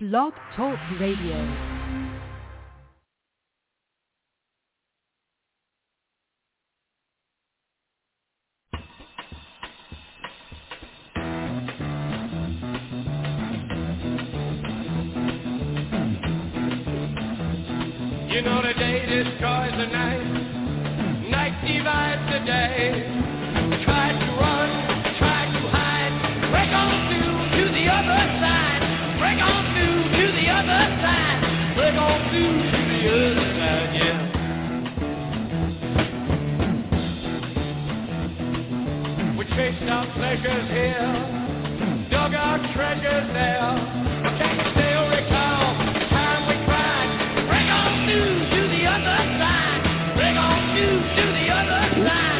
Blog Talk Radio. You know the day destroys the night, night divides the day. Try to run, try to hide, break on through to the other side. Break on through to the other side. Break on through to the other side, yeah. We chased our pleasures here, dug our treasures there. But can you still recall the time we cried? Break on through to the other side. Break on through to the other side.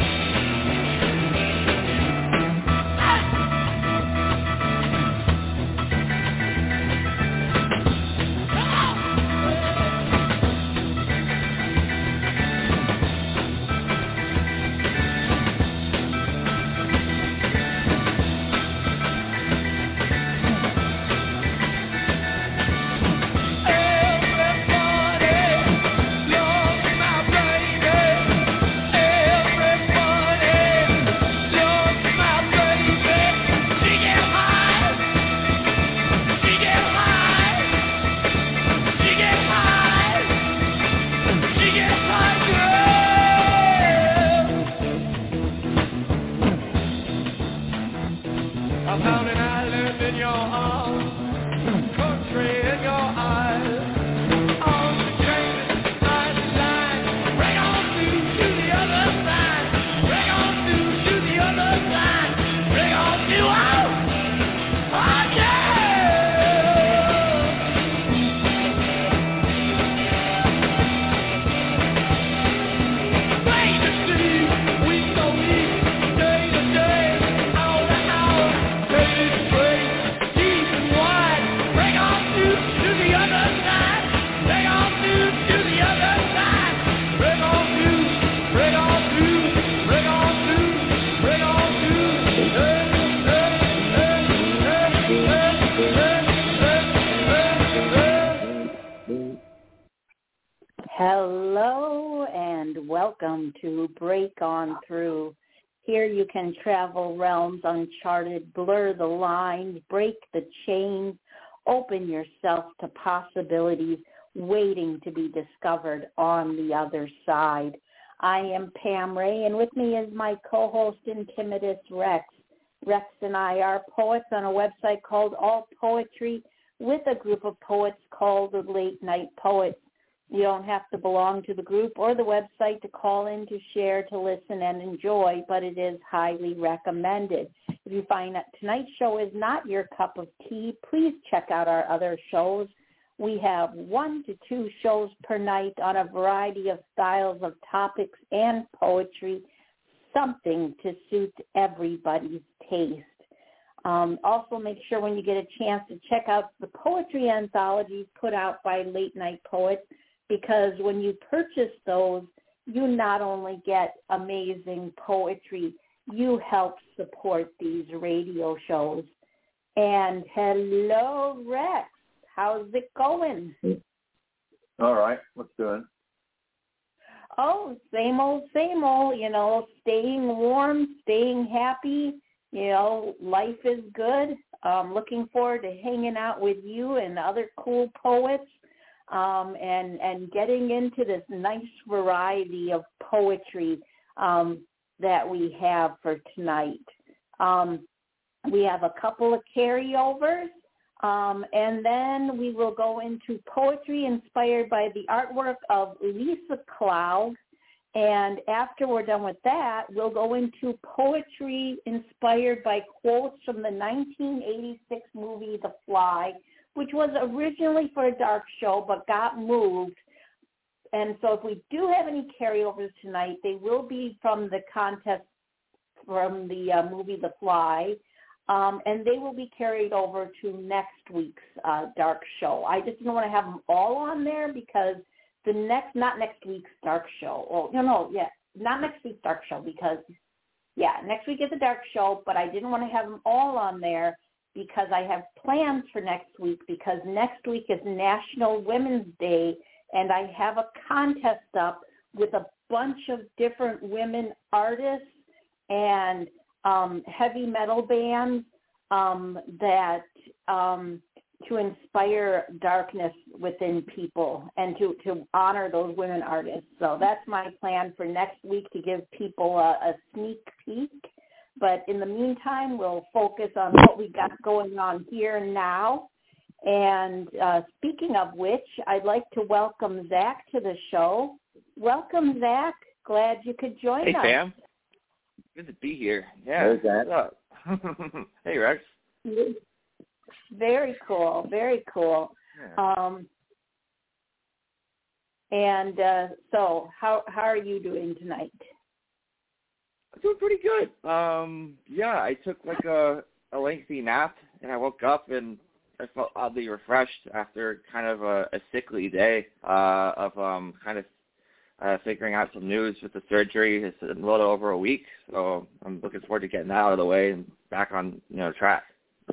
Hello and welcome to Break On Through. Here you can travel realms uncharted, blur the lines, break the chains, open yourself to possibilities waiting to be discovered on the other side. I am Pam Ray, and with me is my co-host Intimitus Rex. Rex and I are poets on a website called All Poetry with a group of poets called the Late Night Poets. You don't have to belong to the group or the website to call in, to share, to listen, and enjoy, but it is highly recommended. If you find that tonight's show is not your cup of tea, please check out our other shows. We have 1 to 2 shows per night on a variety of styles of topics and poetry, something to suit everybody's taste. Also, make sure when you get a chance to check out the poetry anthologies put out by Late Night Poets, because when you purchase those, you not only get amazing poetry, you help support these radio shows. And hello, Rex. How's it going? All right. What's doing? Oh, same old, staying warm, staying happy. Life is good. Looking forward to hanging out with you and other cool poets. And getting into this nice variety of poetry that we have for tonight. We have a couple of carryovers, and then we will go into poetry inspired by the artwork of Lisa Cloud. And after we're done with that, we'll go into poetry inspired by quotes from the 1986 movie The Fly, which was originally for a dark show but got moved. And so if we do have any carryovers tonight, they will be from the contest from the movie The Fly, and they will be carried over to next week's dark show. I just didn't want to have them all on there because not next week's dark show. Not next week's dark show because, next week is a dark show, but I didn't want to have them all on there because I have plans for next week, because next week is National Women's Day, and I have a contest up with a bunch of different women artists and heavy metal bands that to inspire darkness within people and to honor those women artists. So that's my plan for next week, to give people a sneak peek. But in the meantime, we'll focus on what we got going on here and now. And speaking of which, I'd like to welcome Zach to the show. Welcome, Zach. Glad you could join us. Hey, Sam. Good to be here. Yeah. Hey, Zach. What's up? Hey, Rex. Very cool. Very cool. Yeah. So how are you doing tonight? I'm doing pretty good. Yeah, I took like a lengthy nap, and I woke up and I felt oddly refreshed after kind of a sickly day of kind of figuring out some news with the surgery. It's a little over a week, so I'm looking forward to getting that out of the way and back on track.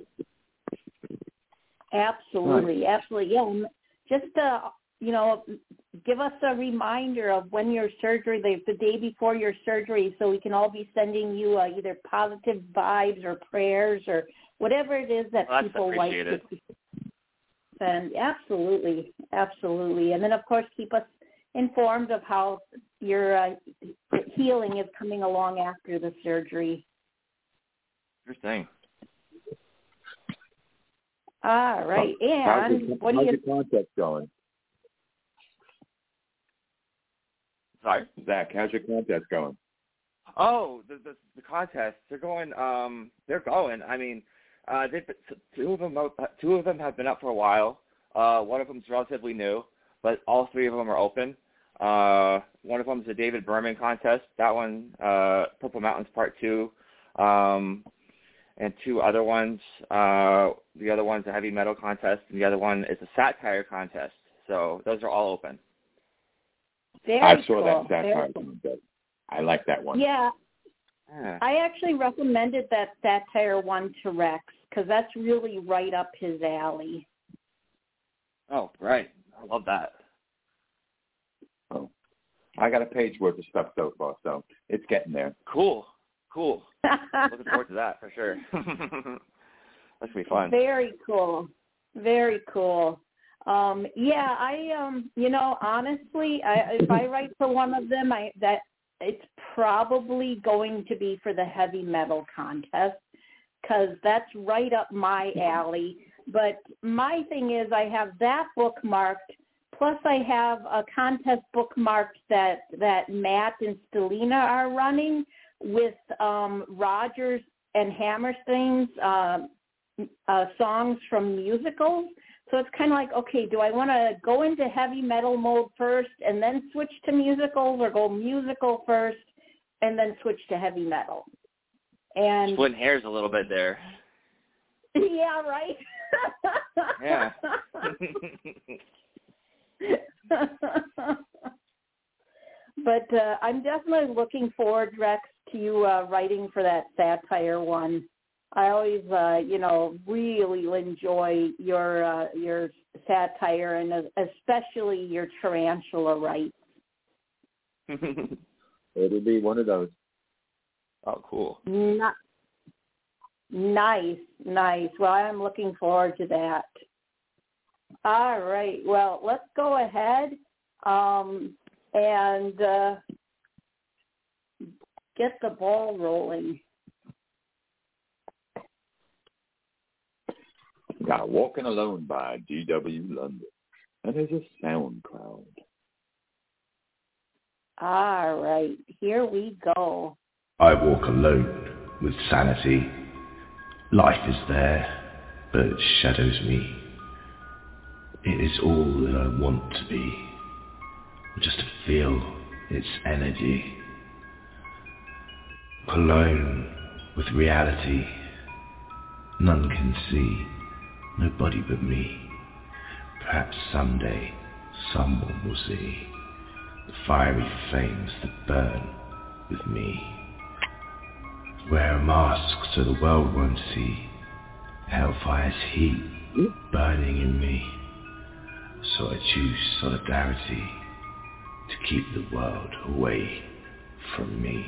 Absolutely, absolutely. Yeah, just give us a reminder of when your surgery, the day before your surgery, so we can all be sending you either positive vibes or prayers or whatever it is that people like to. And absolutely, absolutely. And then, of course, keep us informed of how your healing is coming along after the surgery. Sure thing. All right. And what do you... How's your contest going? Sorry? Zach, how's your contest going? Oh, the contests, they're going. I mean, two of them have been up for a while. One of them's relatively new, but all three of them are open. One of them is a David Berman contest. That one, Purple Mountains Part 2, and two other ones. The other one's a heavy metal contest, and the other one is a satire contest. So those are all open. I saw that satire contest. I like that one. Yeah. I actually recommended that satire one to Rex because that's really right up his alley. Oh, right. I love that. Oh, I got a page worth of stuff so far, so it's getting there. Cool. Looking forward to that for sure. That's gonna be fun. Very cool. Very cool. Yeah, honestly, if I write for one of them, it's probably going to be for the heavy metal contest because that's right up my alley. But my thing is I have that bookmarked, plus I have a contest bookmarked that Matt and Stelina are running with Rodgers and Hammerstein's songs from musicals. So it's kind of like, okay, do I want to go into heavy metal mode first and then switch to musicals, or go musical first and then switch to heavy metal? And splitting hairs a little bit there. Yeah, right? Yeah. But I'm definitely looking forward, Rex, to you writing for that satire one. I always, really enjoy your satire, and especially your tarantula rights. It'll be one of those. Oh, cool. Nice. Well, I'm looking forward to that. All right. Well, let's go ahead and get the ball rolling. Got Walking Alone by D.W. London. And there's a sound cloud. All right, here we go. I walk alone with sanity. Life is there, but it shadows me. It is all that I want to be, just to feel its energy. Alone with reality, none can see. Nobody but me. Perhaps someday someone will see the fiery flames that burn with me. Wear a mask so the world won't see Hellfire's heat burning in me. So I choose solidarity to keep the world away from me.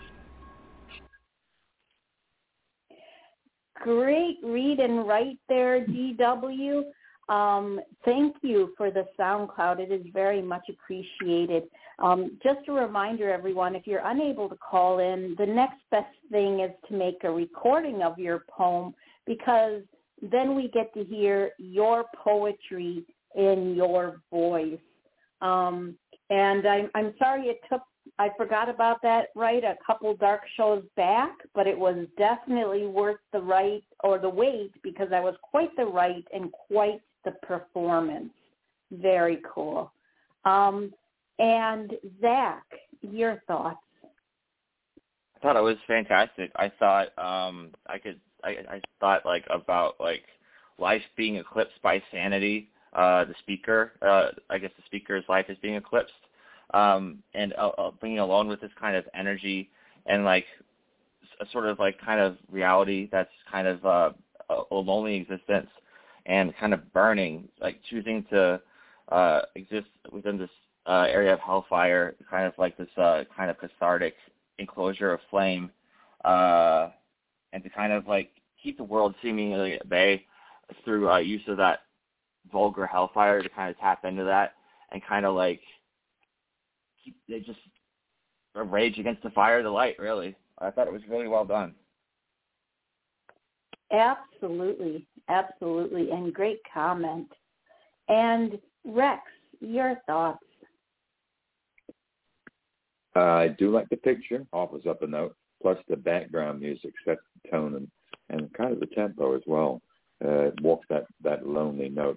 Great read and write there, DW. Thank you for the SoundCloud. It is very much appreciated. Just a reminder, everyone, if you're unable to call in, the next best thing is to make a recording of your poem, because then we get to hear your poetry in your voice. And I'm sorry I forgot about that, right, a couple dark shows back, but it was definitely worth the wait, because I was quite the write and quite the performance. Very cool. And Zach, your thoughts? I thought it was fantastic. I thought I thought like about like life being eclipsed by sanity. The speaker, I guess the speaker's life is being eclipsed, and being alone with this kind of energy and like a sort of like kind of reality that's kind of a lonely existence and kind of burning, like choosing to exist within this area of hellfire, kind of like this kind of cathartic enclosure of flame, and to kind of like keep the world seemingly at bay through use of that vulgar hellfire, to kind of tap into that and kind of like they just rage against the fire of the light, really. I thought it was really well done. Absolutely, and great comment. And Rex, your thoughts? I do like the picture, offers up a note, plus the background music sets the tone and kind of the tempo as well. Walks that lonely note.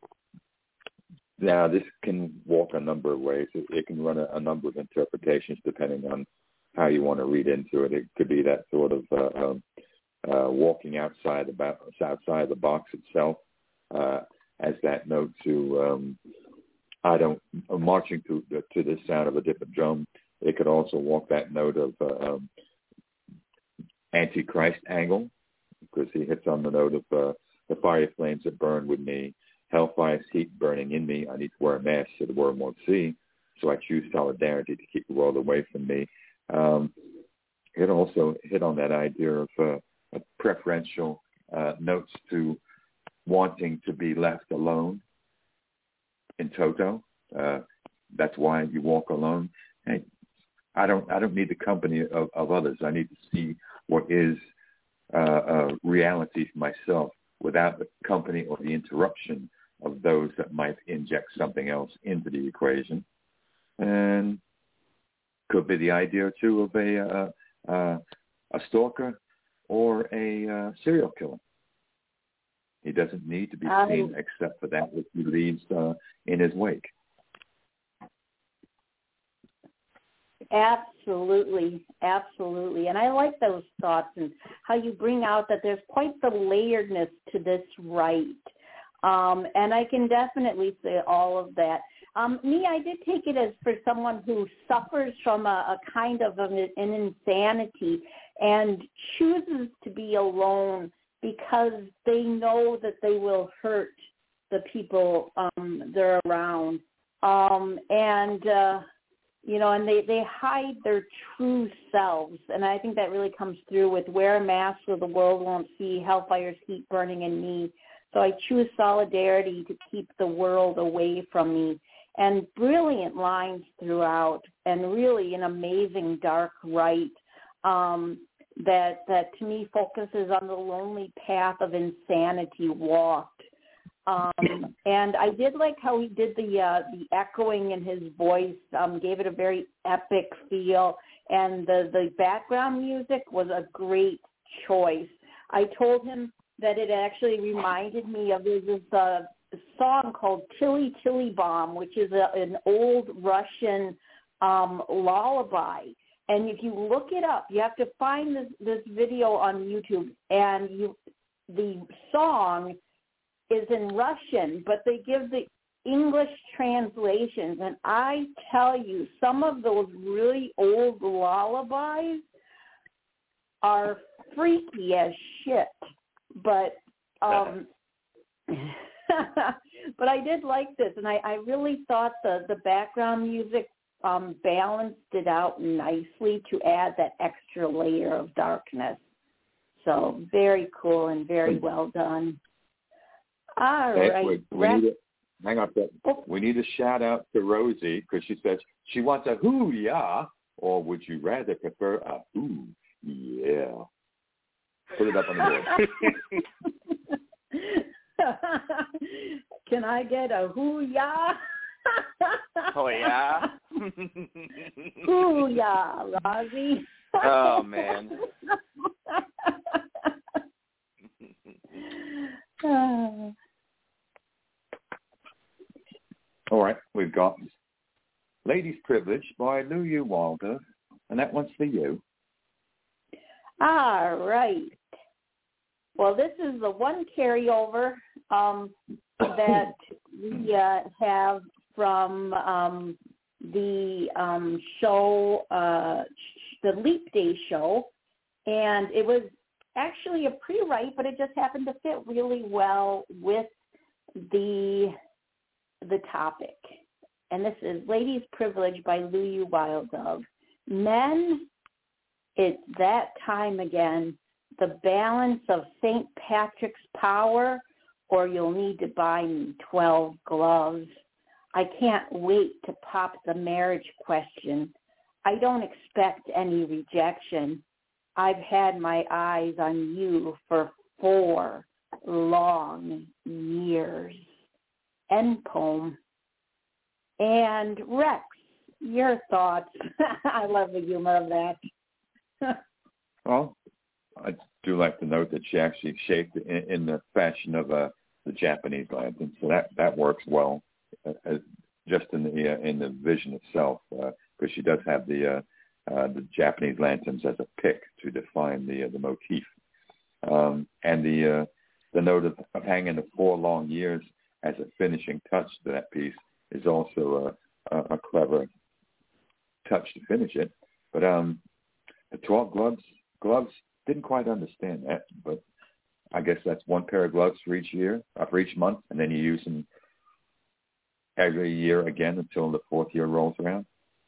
Now, this can walk a number of ways. It can run a number of interpretations depending on how you want to read into it. It could be that sort of walking outside the box itself, as that note to marching to the sound of a different drum. It could also walk that note of Antichrist angle, because he hits on the note of the fiery flames that burn with me. Hellfire's heat burning in me. I need to wear a mask so the world won't see. So I choose solidarity to keep the world away from me. It also hit on that idea of preferential notes to wanting to be left alone in toto. That's why you walk alone. Hey, I don't need the company of others. I need to see what is reality for myself without the company or the interruption of those that might inject something else into the equation. And could be the idea too of a stalker or a serial killer. He doesn't need to be seen except for that which he leaves in his wake. Absolutely. And I like those thoughts and how you bring out that there's quite the layeredness to this right. And I can definitely say all of that. Me, I did take it as for someone who suffers from a kind of an insanity and chooses to be alone because they know that they will hurt the people they're around. And they hide their true selves. And I think that really comes through with wear a mask so the world won't see hellfire's heat burning in me. So I choose solidarity to keep the world away from me. And brilliant lines throughout, and really an amazing dark right that to me focuses on the lonely path of insanity walked. And I did like how he did the echoing in his voice, gave it a very epic feel, and the background music was a great choice. I told him that it actually reminded me of this song called Tilly Tilly Bomb, which is an old Russian lullaby. And if you look it up, you have to find this video on YouTube, and the song is in Russian, but they give the English translations. And I tell you, some of those really old lullabies are freaky as shit. But But I did like this, and I really thought the background music balanced it out nicely to add that extra layer of darkness. So very cool and very well done. All right. Hang on a second. We need a shout out to Rosie because she says she wants a hoo-yah, or would you rather prefer a hoo? Yeah. Put it up on the board. Can I get a hoo-yah? Oh, yeah? Hoo-yah, Rosie. Oh, man. All right, we've got Ladies Privilege by Lou Wilder, and that one's for you. All right. Well, this is the one carryover that we have from the show, the Leap Day show, and it was actually a pre-write, but it just happened to fit really well with the topic. And this is Ladies Privilege by Lou Wilder. Men, it's that time again. The balance of St. Patrick's power, or you'll need to buy me 12 gloves. I can't wait to pop the marriage question. I don't expect any rejection. I've had my eyes on you for 4 long years. End poem. And Rex, your thoughts. I love the humor of that. Well, I do like to note that she actually shaped it in the fashion of the Japanese lantern, so that works well, just in the vision itself, because she does have the Japanese lanterns as a pick to define the motif, and the note of hanging the 4 long years as a finishing touch to that piece is also a clever touch to finish it. But the 12 gloves. Didn't quite understand that, but I guess that's 1 pair of gloves for each year, for each month, and then you use them every year again until the 4th year rolls around.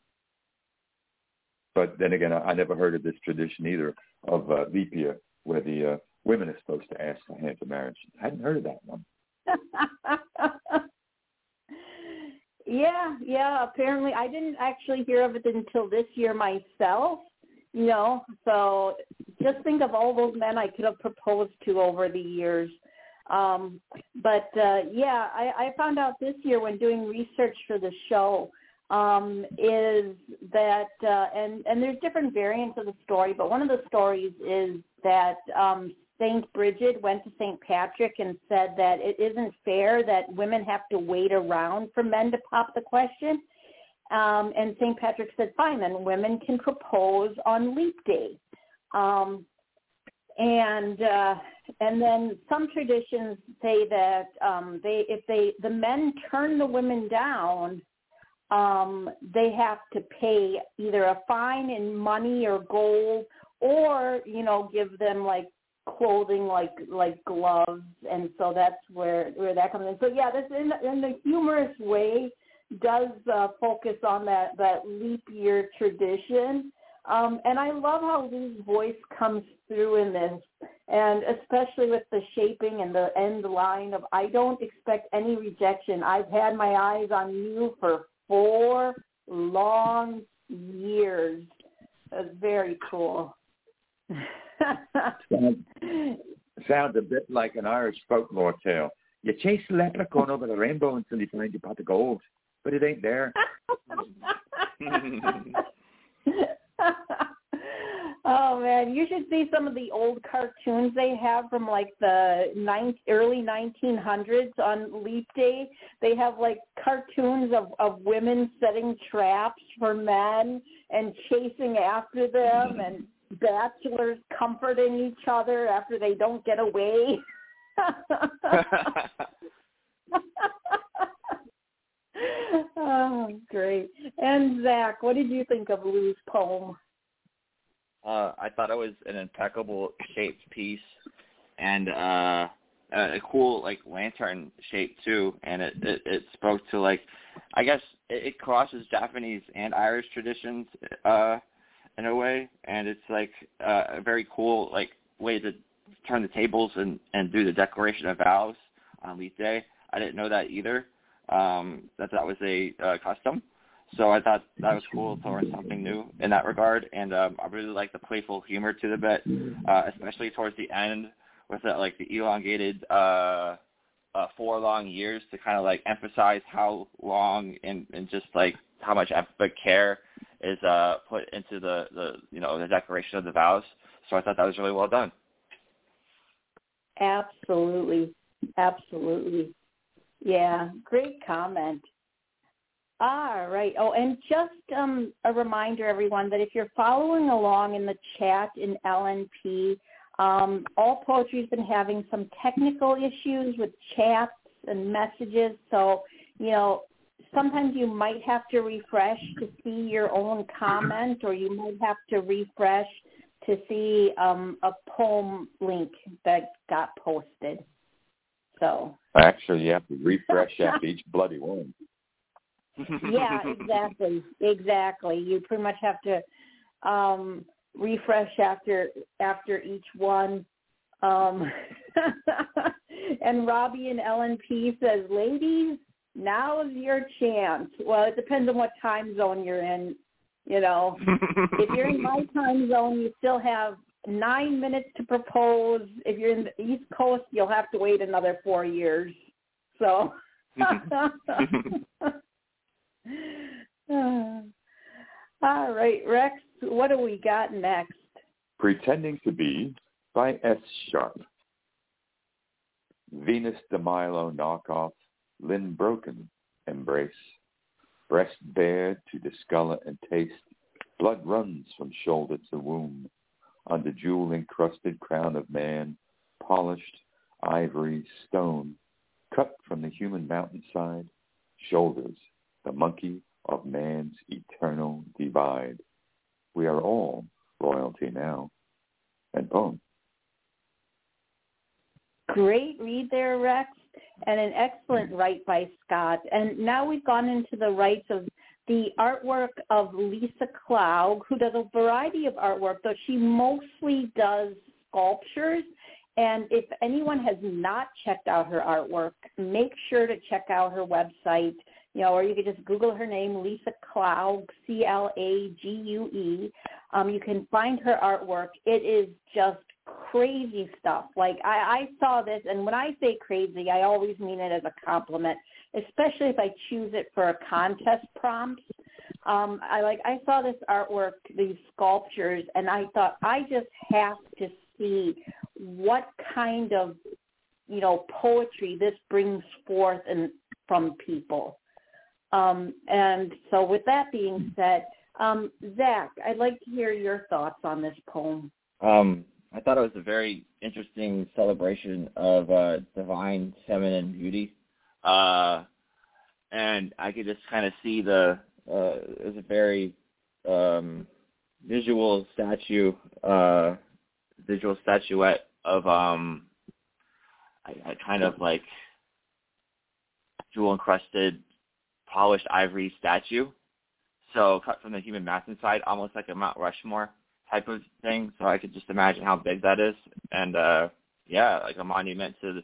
But then again, I never heard of this tradition either of leap year, where the women are supposed to ask for hand of marriage. I hadn't heard of that one. Yeah. Apparently, I didn't actually hear of it until this year myself. So just think of all those men I could have proposed to over the years. I found out this year when doing research for the show is that, and there's different variants of the story, but one of the stories is that St. Bridget went to St. Patrick and said that it isn't fair that women have to wait around for men to pop the question. And St. Patrick said, fine, then women can propose on Leap Day. And then some traditions say that if the men turn the women down, they have to pay either a fine in money or gold, or give them like clothing like gloves. And so that's where that comes in. So yeah, this in the humorous way does focus on that leap year tradition. And I love how Lou's voice comes through in this, and especially with the shaping and the end line of, I don't expect any rejection. I've had my eyes on you for 4 long years. That's very cool. Sounds a bit like an Irish folklore tale. You chase the leprechaun over the rainbow until you find your pot of gold, but it ain't there. Oh, man, you should see some of the old cartoons they have from, like, the early 1900s on Leap Day. They have, like, cartoons of women setting traps for men and chasing after them, and bachelors comforting each other after they don't get away. Oh, great. And Zach, what did you think of Lou's poem? I thought it was an impeccable shaped piece, and I a cool like lantern shape too, and it spoke to like, I guess it crosses Japanese and Irish traditions in a way, and it's like a very cool like way to turn the tables and do the declaration of vows on Leap Day. I didn't know that either. That was a custom. So I thought that was cool to learn something new in that regard, and I really like the playful humor to the bit, especially towards the end with like the elongated 4 long years to kind of like emphasize how long and just like how much care is put into the declaration of the vows. So I thought that was really well done. Absolutely. Yeah, great comment. All right. Oh, and just a reminder, everyone, that if you're following along in the chat in LNP, All Poetry's been having some technical issues with chats and messages. So, sometimes you might have to refresh to see your own comment, or you might have to refresh to see a poem link that got posted. So actually, you have to refresh after each bloody one. Yeah, exactly. You pretty much have to refresh after each one. And Robbie in LNP says, ladies, now is your chance. Well, it depends on what time zone you're in. If you're in my time zone, you still have 9 minutes to propose. If you're in the East Coast, you'll have to wait another 4 years. So. All right, Rex, what do we got next? Pretending to Be by S. Sharp. Venus de Milo knockoff, Lynn Broken embrace. Breast bare to discolor and taste, blood runs from shoulder to womb. On the jewel-encrusted crown of man, polished ivory stone, cut from the human mountainside, shoulders the monkey of man's eternal divide. We are all royalty now. And poem. Great read there, Rex, and an excellent write by Scott. And now we've gone into the rights of the artwork of Lisa Clough, who does a variety of artwork, though she mostly does sculptures. And if anyone has not checked out her artwork, make sure to check out her website, or you could just Google her name, Lisa Clough, C-L-A-G-U-E. You can find her artwork. It is just crazy stuff. Like, I saw this, and when I say crazy, I always mean it as a compliment, especially if I choose it for a contest prompt. I saw this artwork, these sculptures, and I thought, I just have to see what kind of, poetry this brings forth from people. And so with that being said, Zach, I'd like to hear your thoughts on this poem. I thought it was a very interesting celebration of divine feminine beauty. And I could just kind of see it was a very visual statuette of I kind of like jewel-encrusted, polished ivory statue. So cut from the human mountainside, almost like a Mount Rushmore type of thing. So I could just imagine how big that is. And, like a monument to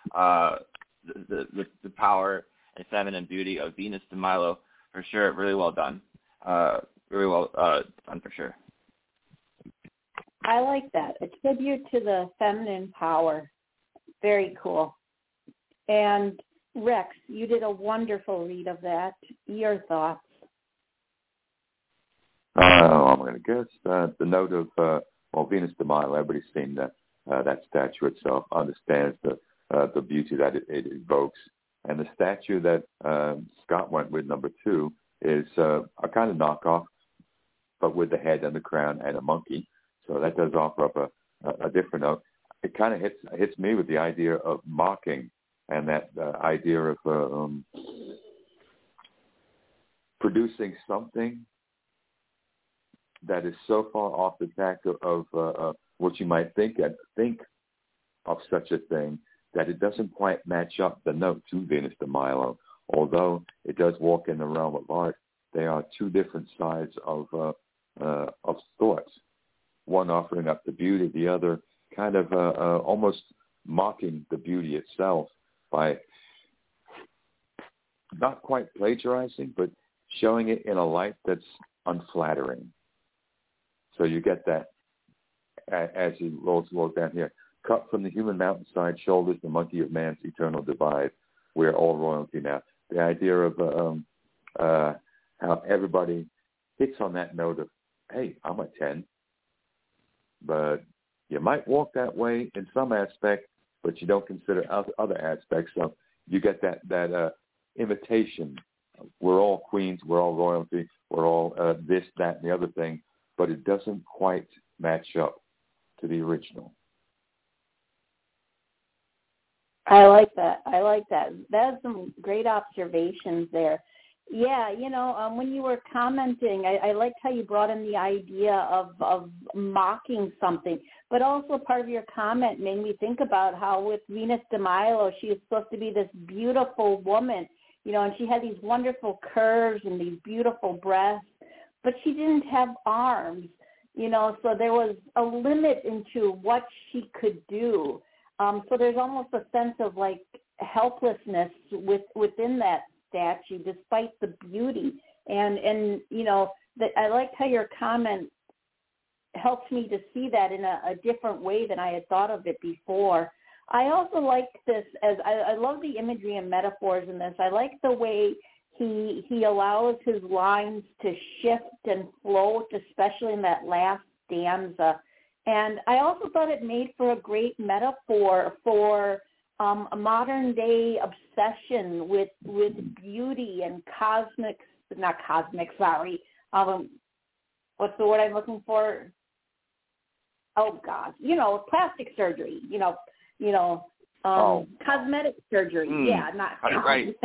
the power and feminine beauty of Venus de Milo, for sure. Really well done. Really well done, for sure. I like that. A tribute to the feminine power. Very cool. And Rex, you did a wonderful read of that. Your thoughts? I'm going to guess the note of Venus de Milo. Everybody's seen that statue itself, understands the beauty that it evokes. And the statue that Scott went with, number 2, is a kind of knockoff, but with the head and the crown and a monkey. So that does offer up a different note. It kind of hits me with the idea of mocking and that idea of producing something that is so far off the track of what you might think of such a thing that it doesn't quite match up the note to Venus de Milo. Although it does walk in the realm of art, they are two different sides of thoughts. One offering up the beauty, the other kind of almost mocking the beauty itself by not quite plagiarizing, but showing it in a light that's unflattering. So you get that as he rolls down here. Cut from the human mountainside shoulders the monkey of man's eternal divide. We're all royalty now. The idea of how everybody hits on that note of, hey, I'm a 10. But you might walk that way in some aspect, but you don't consider other aspects. So you get that imitation. We're all queens. We're all royalty. We're all this, that, and the other thing. But it doesn't quite match up to the original. I like that. That's some great observations there. Yeah, when you were commenting, I liked how you brought in the idea of mocking something, but also part of your comment made me think about how with Venus de Milo, she is supposed to be this beautiful woman, and she had these wonderful curves and these beautiful breasts, but she didn't have arms, so there was a limit into what she could do. So there's almost a sense of like helplessness within that statue, despite the beauty. And that I liked how your comment helped me to see that in a different way than I had thought of it before. I also like this as I love the imagery and metaphors in this. I like the way he allows his lines to shift and float, especially in that last stanza. And I also thought it made for a great metaphor for a modern-day obsession with beauty and what's the word I'm looking for? Oh, God. Plastic surgery, cosmetic surgery. Yeah, not right.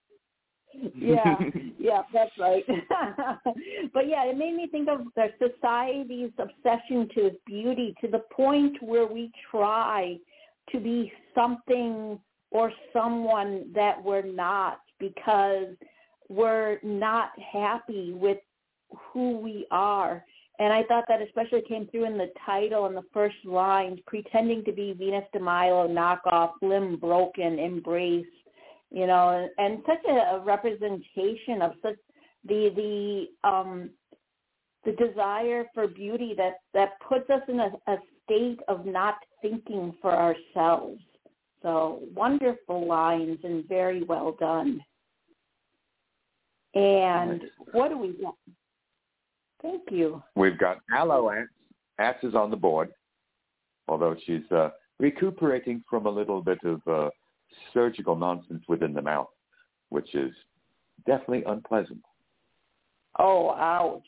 Yeah, that's right. But yeah, it made me think of the society's obsession to beauty to the point where we try to be something or someone that we're not because we're not happy with who we are. And I thought that especially came through in the title and the first lines, pretending to be Venus de Milo, knockoff, limb broken, embrace. And such a representation of such the desire for beauty that puts us in a state of not thinking for ourselves. So wonderful lines and very well done. And what do we got? Thank you. We've got Aloe Ants. Ants is on the board, although she's recuperating from a little bit of surgical nonsense within the mouth, which is definitely unpleasant. Oh, ouch.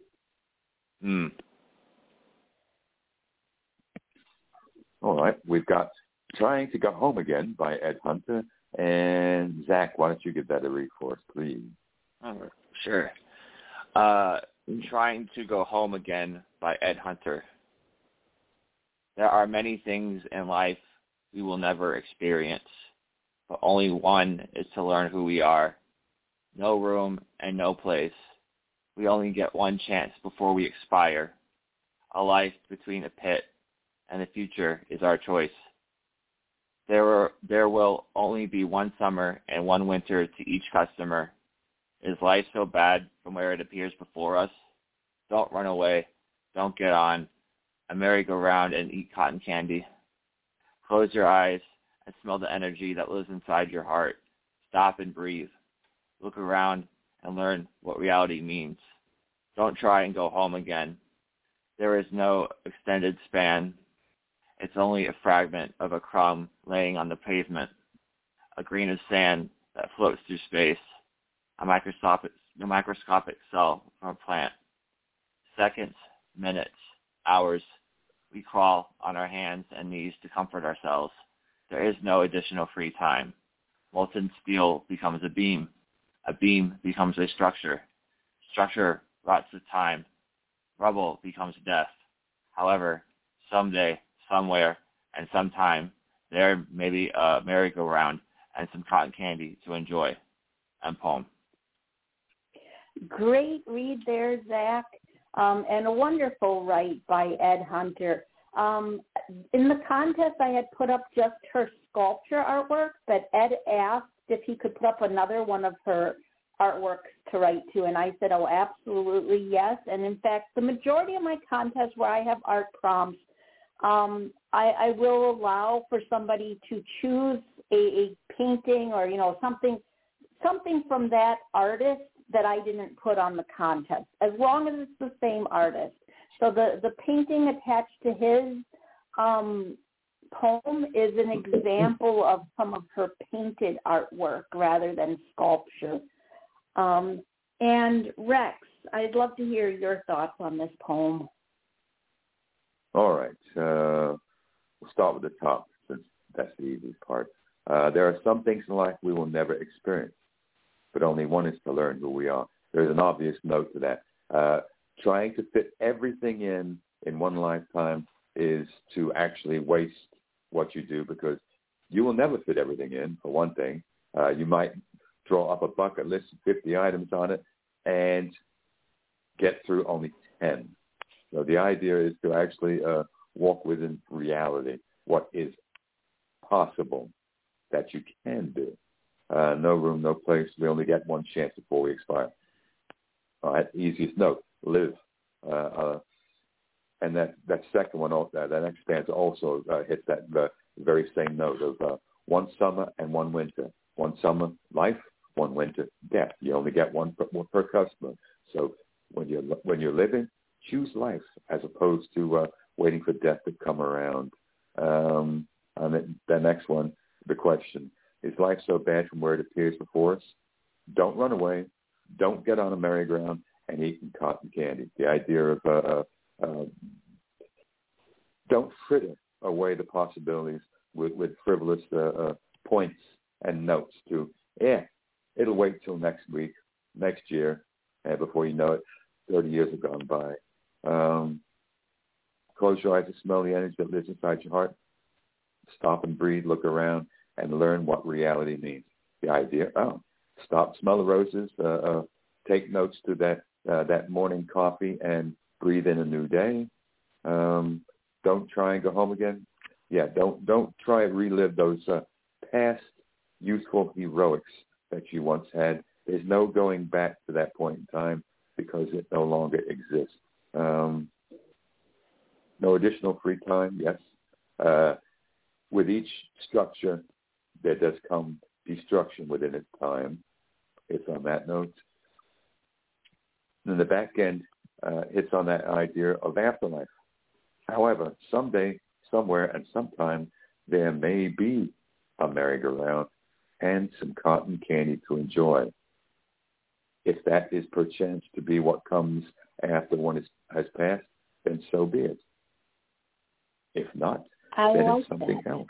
All right, we've got Trying to Go Home Again by Ed Hunter. And Zach, why don't you give that a read for us, please? Oh, sure. Trying to Go Home Again by Ed Hunter. There are many things in life we will never experience, but only one is to learn who we are. No room and no place. We only get one chance before we expire. A life between a pit and the future is our choice. There will only be one summer and one winter to each customer. Is life so bad from where it appears before us? Don't run away. Don't get on a merry-go-round and eat cotton candy. Close your eyes and smell the energy that lives inside your heart. Stop and breathe. Look around and learn what reality means. Don't try and go home again. There is no extended span. It's only a fragment of a crumb laying on the pavement, a grain of sand that floats through space, a microscopic cell from a plant. Seconds, minutes, hours, we crawl on our hands and knees to comfort ourselves. There is no additional free time. Molten steel becomes a beam. A beam becomes a structure. Structure rots with time. Rubble becomes death. However, someday, somewhere, and sometime, there may be a merry-go-round and some cotton candy to enjoy. And poem. Great read there, Zach, and a wonderful write by Ed Hunter. In the contest, I had put up just her sculpture artwork, but Ed asked if he could put up another one of her artworks to write to, and I said, oh, absolutely, yes. And in fact, the majority of my contests where I have art prompts, I will allow for somebody to choose a painting or, something from that artist that I didn't put on the contest, as long as it's the same artist. So the painting attached to his poem is an example of some of her painted artwork rather than sculpture. And Rex, I'd love to hear your thoughts on this poem. All right. We'll start with the top, since that's the easiest part. There are some things in life we will never experience, but only one is to learn who we are. There's an obvious note to that. Trying to fit everything in one lifetime is to actually waste what you do, because you will never fit everything in, for one thing. You might draw up a bucket list of 50 items on it and get through only 10. So the idea is to actually walk within reality, what is possible that you can do. No room, no place. We only get one chance before we expire. All right, easiest note, live. And that second one, that next stanza also hits that very same note of one summer and one winter. One summer, life, one winter, death. You only get one per customer. So when you're living, choose life as opposed to waiting for death to come around. And the next one, the question, is life so bad from where it appears before us? Don't run away. Don't get on a merry-go-round and eat cotton candy. The idea of don't fritter away the possibilities with frivolous points and notes to, it'll wait till next week, next year, and before you know it, 30 years have gone by. Close your eyes to smell the energy that lives inside your heart. Stop and breathe, look around, and learn what reality means. The idea, stop, smell the roses, take notes to that morning coffee, and breathe in a new day. Don't try and go home again. Yeah, don't try and relive those past youthful heroics that you once had. There's no going back to that point in time because it no longer exists. No additional free time, yes. With each structure, there does come destruction within its time. It's on that note. And the back end hits on that idea of afterlife. However, someday, somewhere, and sometime, there may be a merry-go-round and some cotton candy to enjoy. If that is perchance to be what comes after one has passed, then so be it. If not, then it's something else.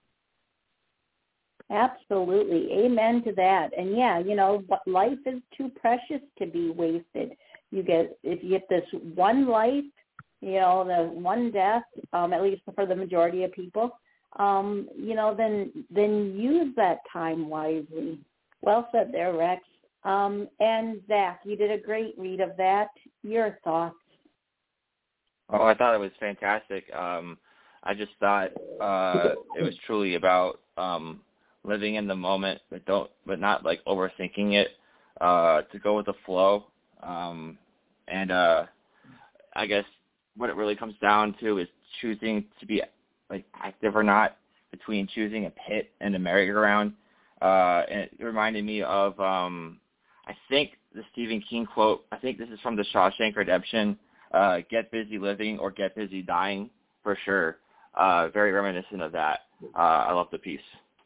Absolutely. Amen to that. And yeah, life is too precious to be wasted. If you get this one life, the one death, at least for the majority of people, then use that time wisely. Well said there, Rex. And Zach, you did a great read of that. Your thoughts? Oh, I thought it was fantastic. I just thought it was truly about living in the moment, but not like overthinking it. To go with the flow, and I guess what it really comes down to is choosing to be like active or not, between choosing a pit and a merry-go-round. And it reminded me of I think the Stephen King quote. I think this is from The Shawshank Redemption. Get busy living or get busy dying, for sure. Very reminiscent of that. I love the piece.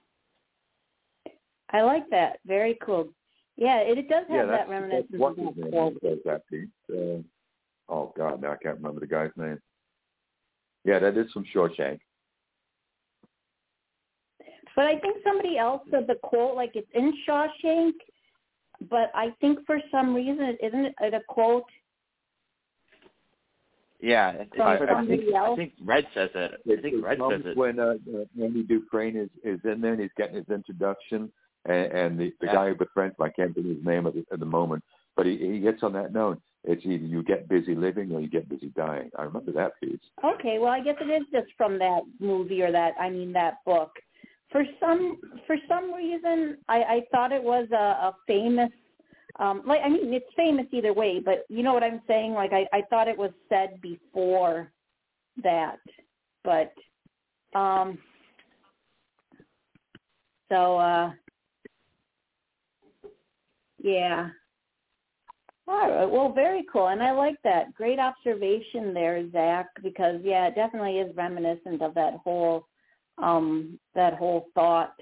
I like that. Very cool. Yeah, it does have that reminiscence. What is that piece? Oh, God, now I can't remember the guy's name. Yeah, that is from Shawshank. But I think somebody else said the quote, like it's in Shawshank, but I think for some reason, isn't it a quote? Yeah, I think Red says it. I think Red says it. When Andy Dufresne is in there and he's getting his introduction, and the guy who befriends him, I can't think of his name at the moment, but he gets on that note. It's either you get busy living or you get busy dying. I remember that piece. Okay, well, I guess it is just from that movie or that book. For some reason, I thought it was a famous. It's famous either way, but you know what I'm saying? Like, I thought it was said before that, but, yeah. All right, well, very cool, and I like that. Great observation there, Zach, because, yeah, it definitely is reminiscent of that whole thought.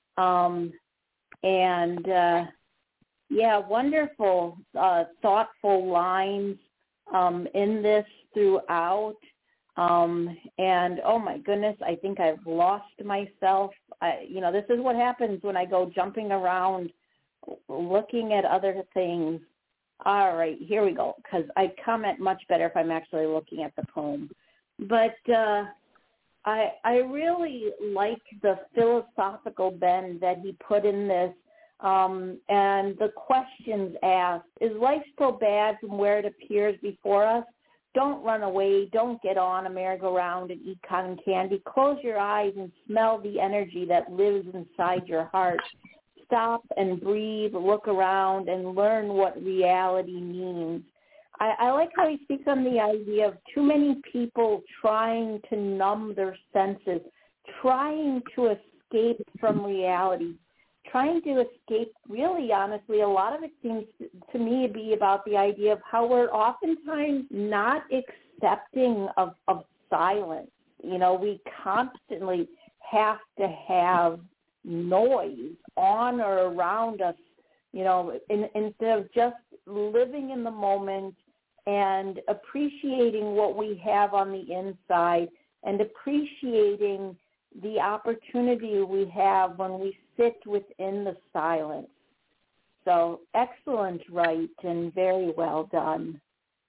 Yeah, wonderful, thoughtful lines in this throughout. And, oh, my goodness, I think I've lost myself. This is what happens when I go jumping around looking at other things. All right, here we go, because I comment much better if I'm actually looking at the poem. But I really like the philosophical bend that he put in this. And the questions asked, is life so bad from where it appears before us? Don't run away. Don't get on a merry-go-round and eat cotton candy. Close your eyes and smell the energy that lives inside your heart. Stop and breathe, look around, and learn what reality means. I like how he speaks on the idea of too many people trying to numb their senses, trying to escape from reality. Trying to escape, really, honestly, a lot of it seems to me to be about the idea of how we're oftentimes not accepting of silence. We constantly have to have noise on or around us, instead of just living in the moment and appreciating what we have on the inside and appreciating the opportunity we have when we sit within the silence. So excellent, right, and very well done.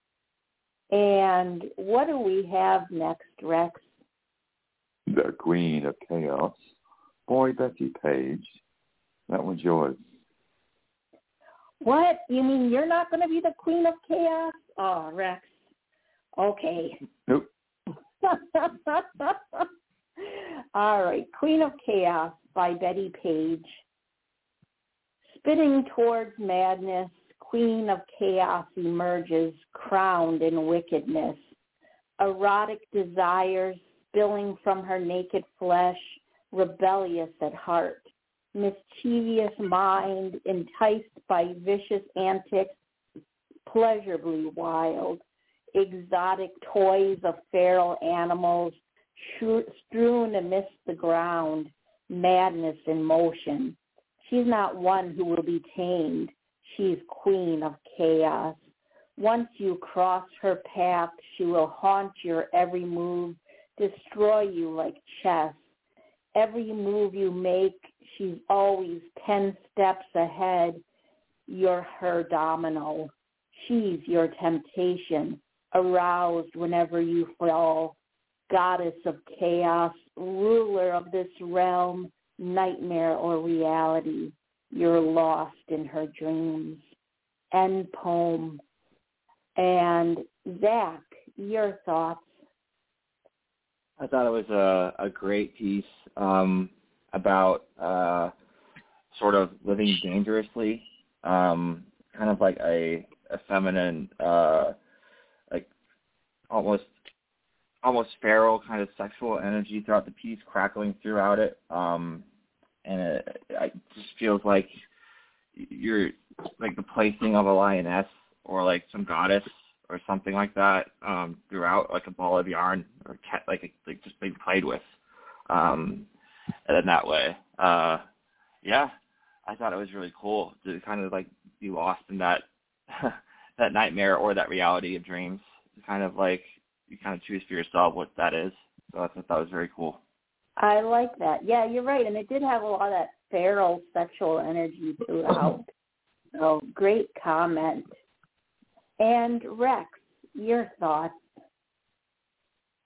And what do we have next, Rex? The Queen of Chaos. Boy, Betsy Page. That one's yours. What? You mean you're not going to be the Queen of Chaos? Oh, Rex. Okay. Nope. All right, Queen of Chaos by Betty Page. Spinning towards madness, Queen of Chaos emerges, crowned in wickedness. Erotic desires spilling from her naked flesh, rebellious at heart. Mischievous mind, enticed by vicious antics, pleasurably wild. Exotic toys of feral animals, strewn amidst the ground, madness in motion. She's not one who will be tamed. She's Queen of Chaos. Once you cross her path, she will haunt your every move, destroy you like chess. Every move you make, she's always 10 steps ahead. You're her domino. She's your temptation, aroused whenever you fall. Goddess of chaos, ruler of this realm, nightmare or reality, you're lost in her dreams. End poem. And Zach, your thoughts? I thought it was a great piece about sort of living dangerously, kind of like a feminine, like almost feral kind of sexual energy throughout the piece, crackling throughout it. And it just feels like you're like the plaything of a lioness or like some goddess or something like that throughout, like a ball of yarn or like just being played with in that way. Yeah, I thought it was really cool to kind of like be lost in that that nightmare or that reality of dreams. Kind of like you kind of choose for yourself what that is. So I thought that was very cool. I like that. Yeah, you're right. And it did have a lot of that feral sexual energy throughout. So great comment. And Rex, your thoughts?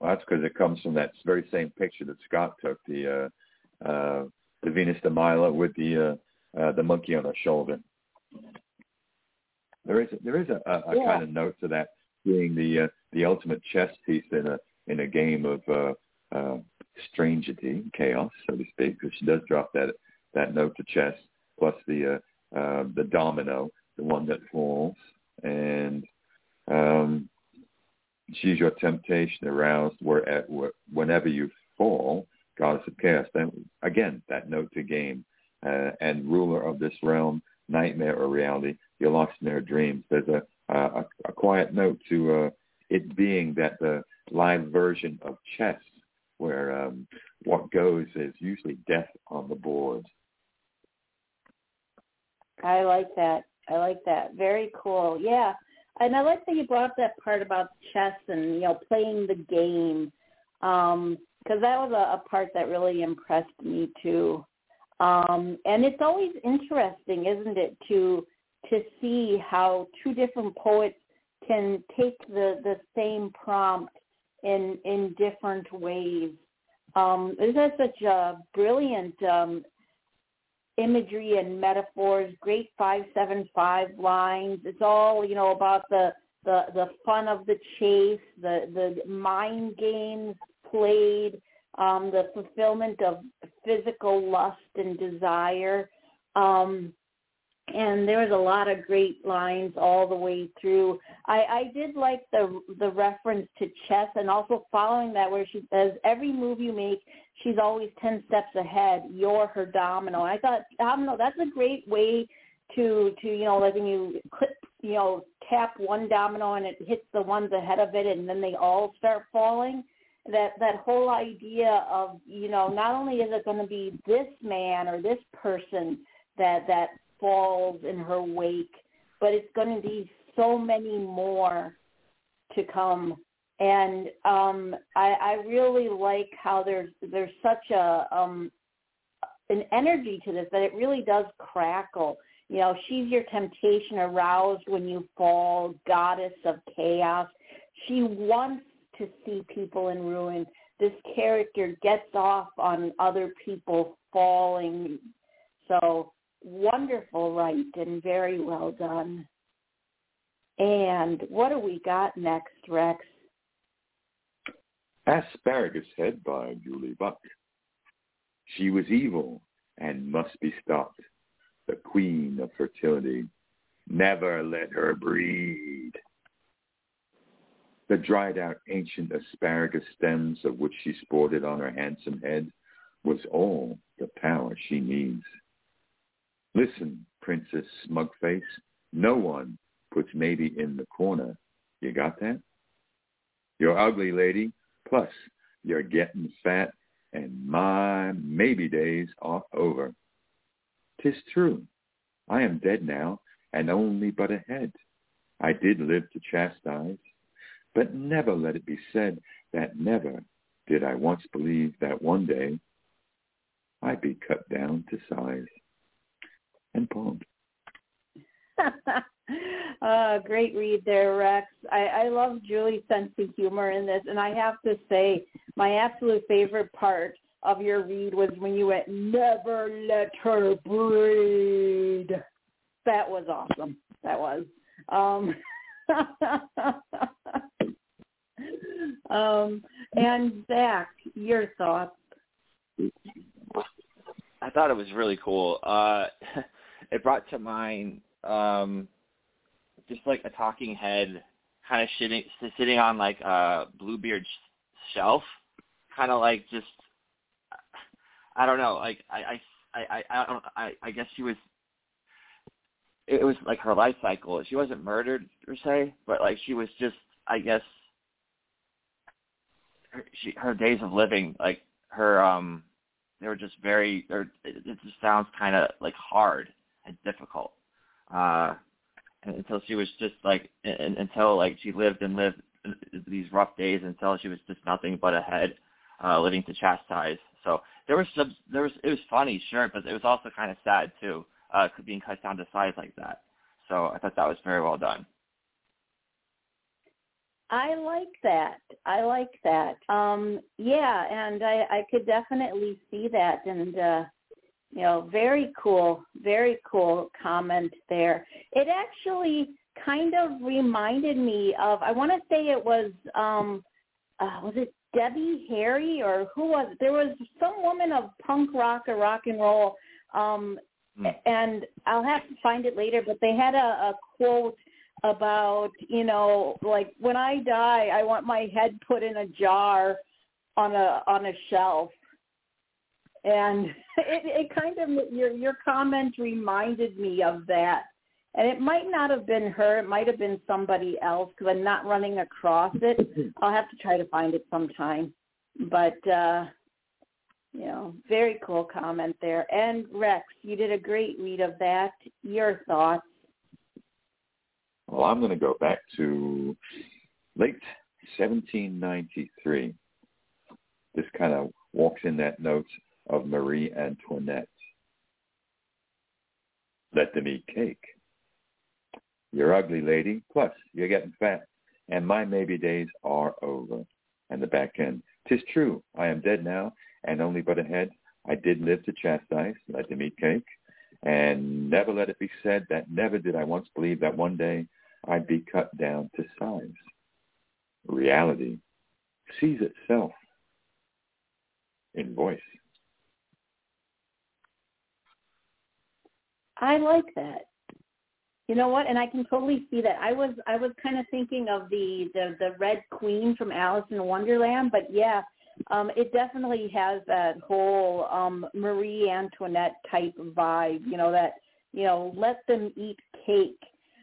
Well, that's because it comes from that very same picture that Scott took, the Venus de Milo with the monkey on her shoulder. There is a kind of note to that being the ultimate chess piece in a game of strangity, chaos, so to speak, because she does drop that note to chess, plus the domino, the one that falls, and she's your temptation aroused whenever you fall, goddess of chaos. Then again, that note to game, and ruler of this realm, nightmare or reality, you're lost in her dreams. There's a quiet note to it being that the live version of chess, where what goes is usually death on the board. I like that. Very cool. Yeah. And I like that you brought up that part about chess and, playing the game, because that was a part that really impressed me too. And it's always interesting, isn't it, to see how two different poets can take the same prompt in different ways. This has such a brilliant imagery and metaphors, great 5-7-5 lines. It's all, about the fun of the chase, the mind games played, the fulfillment of physical lust and desire. And there was a lot of great lines all the way through. I did like the reference to chess, and also following that where she says, every move you make, she's always 10 steps ahead. You're her domino. And I thought, domino, that's a great way to like when you clip, tap one domino and it hits the ones ahead of it, and then they all start falling. That whole idea of, not only is it going to be this man or this person that falls in her wake, but it's going to be so many more to come. And I really like how there's such an energy to this that it really does crackle. She's your temptation aroused when you fall, goddess of chaos. She wants to see people in ruin. This character gets off on other people falling. So wonderful, right, and very well done. And what do we got next, Rex? Asparagus Head by Julie Buck. She was evil and must be stopped, the queen of fertility. Never let her breed. The dried-out ancient asparagus stems of which she sported on her handsome head was all the power she needs. Listen, Princess Smugface, no one puts maybe in the corner. You got that? You're ugly, lady, plus you're getting fat, and my maybe days are over. 'Tis true, I am dead now, and only but ahead. I did live to chastise, but never let it be said that never did I once believe that one day I'd be cut down to size. And poemed. Great read there, Rex. I love Julie's sense of humor in this, and I have to say my absolute favorite part of your read was when you went, never let her breed. That was awesome. That was. And Zach, your thoughts? I thought it was really cool. It brought to mind just like a talking head kind of sitting on like a Bluebeard's shelf, kind of like just, I don't know, like I guess she was, it was like her life cycle. She wasn't murdered per se, but like she was just, I guess, her days of living, like her, they were just very, it just sounds kind of like hard and difficult. Until she was just like, until like she lived these rough days until she was just nothing but ahead, living to chastise. So it was funny, sure, but it was also kind of sad too, being cut down to size like that. So I thought that was very well done. I like that. Yeah, and I could definitely see that. And, very cool comment there. It actually kind of reminded me of, I want to say it was it Debbie Harry or who was, there was some woman of punk rock or rock and roll, and I'll have to find it later, but they had a quote about, like, when I die, I want my head put in a jar on a shelf. And it kind of, your comment reminded me of that. And it might not have been her. It might have been somebody else because I'm not running across it. I'll have to try to find it sometime. But, very cool comment there. And Rex, you did a great read of that. Your thoughts? Well, I'm going to go back to late 1793. This kind of walks in that note of Marie Antoinette. Let them eat cake. You're ugly, lady, plus you're getting fat, and my maybe days are over. And the back end. 'Tis true, I am dead now, and only but ahead I did live to chastise, let them eat cake. And never let it be said that never did I once believe that one day I'd be cut down to size. Reality sees itself in voice. I like that. You know what? And I can totally see that. I was kind of thinking of the Red Queen from Alice in Wonderland, but yeah, it definitely has that whole Marie Antoinette type vibe. Let them eat cake.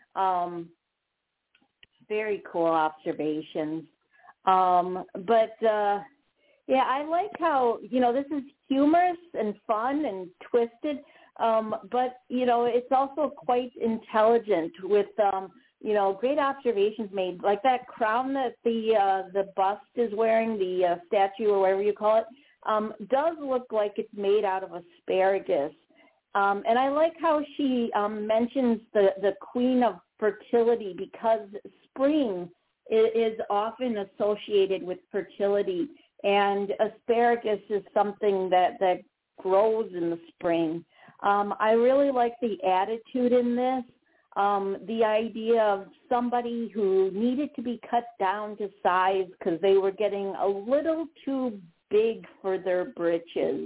Very cool observations. But I like how this is humorous and fun and twisted. But, it's also quite intelligent with, great observations made. Like that crown that the bust is wearing, the statue or whatever you call it, does look like it's made out of asparagus. And I like how she mentions the queen of fertility because spring is often associated with fertility. And asparagus is something that grows in the spring. I really like the attitude in this, the idea of somebody who needed to be cut down to size because they were getting a little too big for their britches.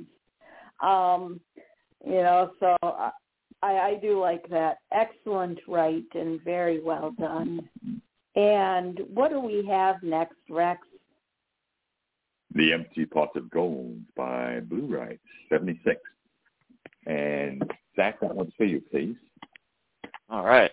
So I do like that. Excellent write and very well done. And what do we have next, Rex? The Empty Pot of Gold by Blue Rights, 76. And Zach, that one's for you, please. All right.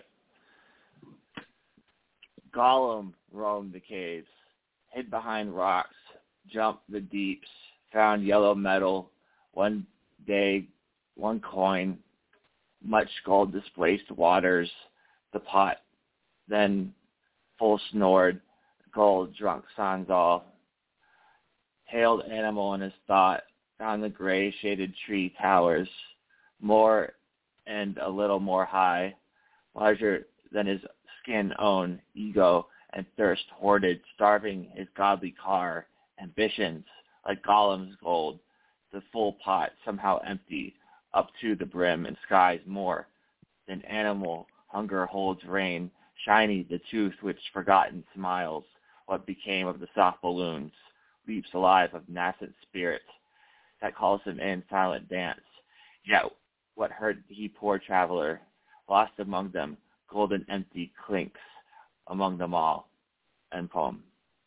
Gollum roamed the caves, hid behind rocks, jumped the deeps, found yellow metal. One day, one coin, much gold displaced waters, the pot. Then full snored, gold drunk Sanzal. Hailed animal in his thought, found the gray shaded tree towers. More and a little more high, larger than his skin own ego and thirst hoarded, starving his godly car, ambitions like Gollum's gold, the full pot somehow empty, up to the brim and skies more than animal hunger holds reign, shiny the tooth which forgotten smiles, what became of the soft balloons, leaps alive of nascent spirit that calls him in silent dance, yet what heard he poor traveler, lost among them, golden empty clinks among them all. End poem.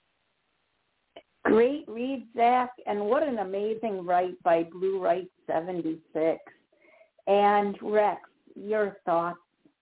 Great read, Zach, and what an amazing write by Blue Right 76. And Rex, your thoughts?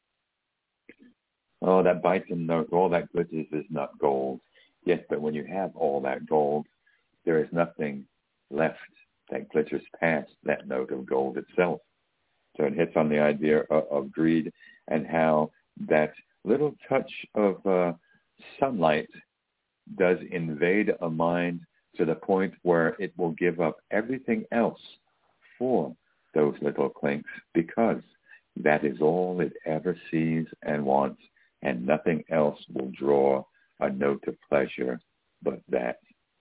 Oh, that bites and note, all that glitters is not gold. Yes, but when you have all that gold, there is nothing left that glitters past that note of gold itself. So it hits on the idea of greed and how that little touch of sunlight does invade a mind to the point where it will give up everything else for those little clinks because that is all it ever sees and wants, and nothing else will draw a note of pleasure, but that.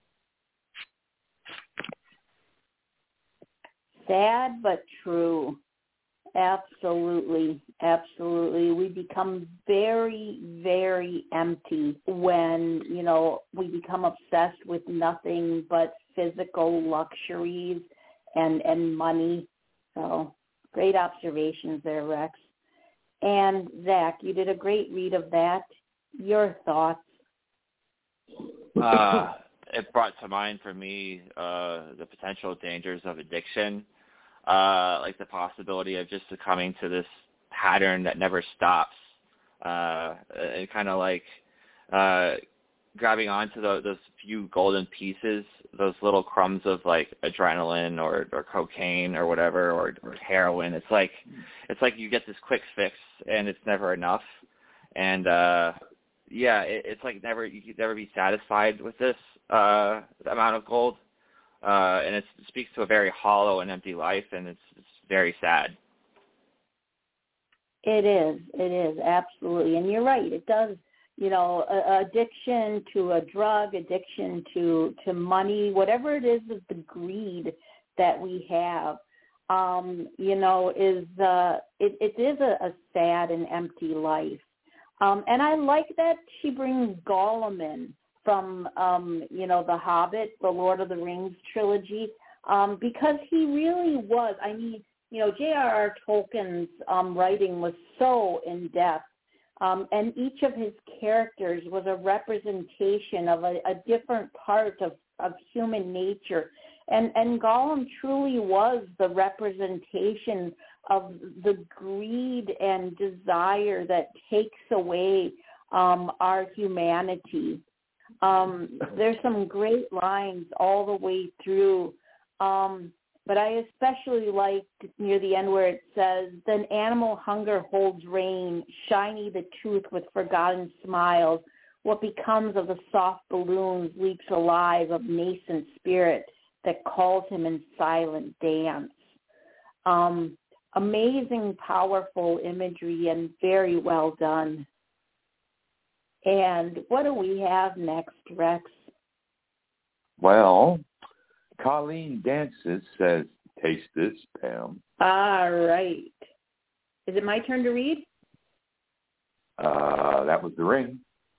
Sad but true. Absolutely. Absolutely. We become very, very empty when, we become obsessed with nothing but physical luxuries and money. So great observations there, Rex. And Zach, you did a great read of that. Your thoughts? It brought to mind for me the potential dangers of addiction, like the possibility of just succumbing to this pattern that never stops, and kind of like grabbing onto those few golden pieces, those little crumbs of like adrenaline or cocaine or whatever, or heroin. It's like you get this quick fix and it's never enough. And it's like you could never be satisfied with this amount of gold. And it speaks to a very hollow and empty life, and it's very sad. It is, absolutely. And you're right, it does. Addiction to a drug, addiction to money, whatever it is the greed that we have, is it is a sad and empty life. And I like that she brings Gollum in from, The Hobbit, the Lord of the Rings trilogy, because he really was, J.R.R. Tolkien's writing was so in-depth. And each of his characters was a representation of a different part of human nature. And Gollum truly was the representation of the greed and desire that takes away our humanity. There's some great lines all the way through. But I especially liked near the end where it says, "Then animal hunger holds reign, shiny the tooth with forgotten smiles. What becomes of the soft balloons leaps alive of nascent spirit that calls him in silent dance." Amazing, powerful imagery and very well done. And what do we have next, Rex? Well, Colleen Dances says, "Taste this, Pam." All right. Is it my turn to read? That was the ring.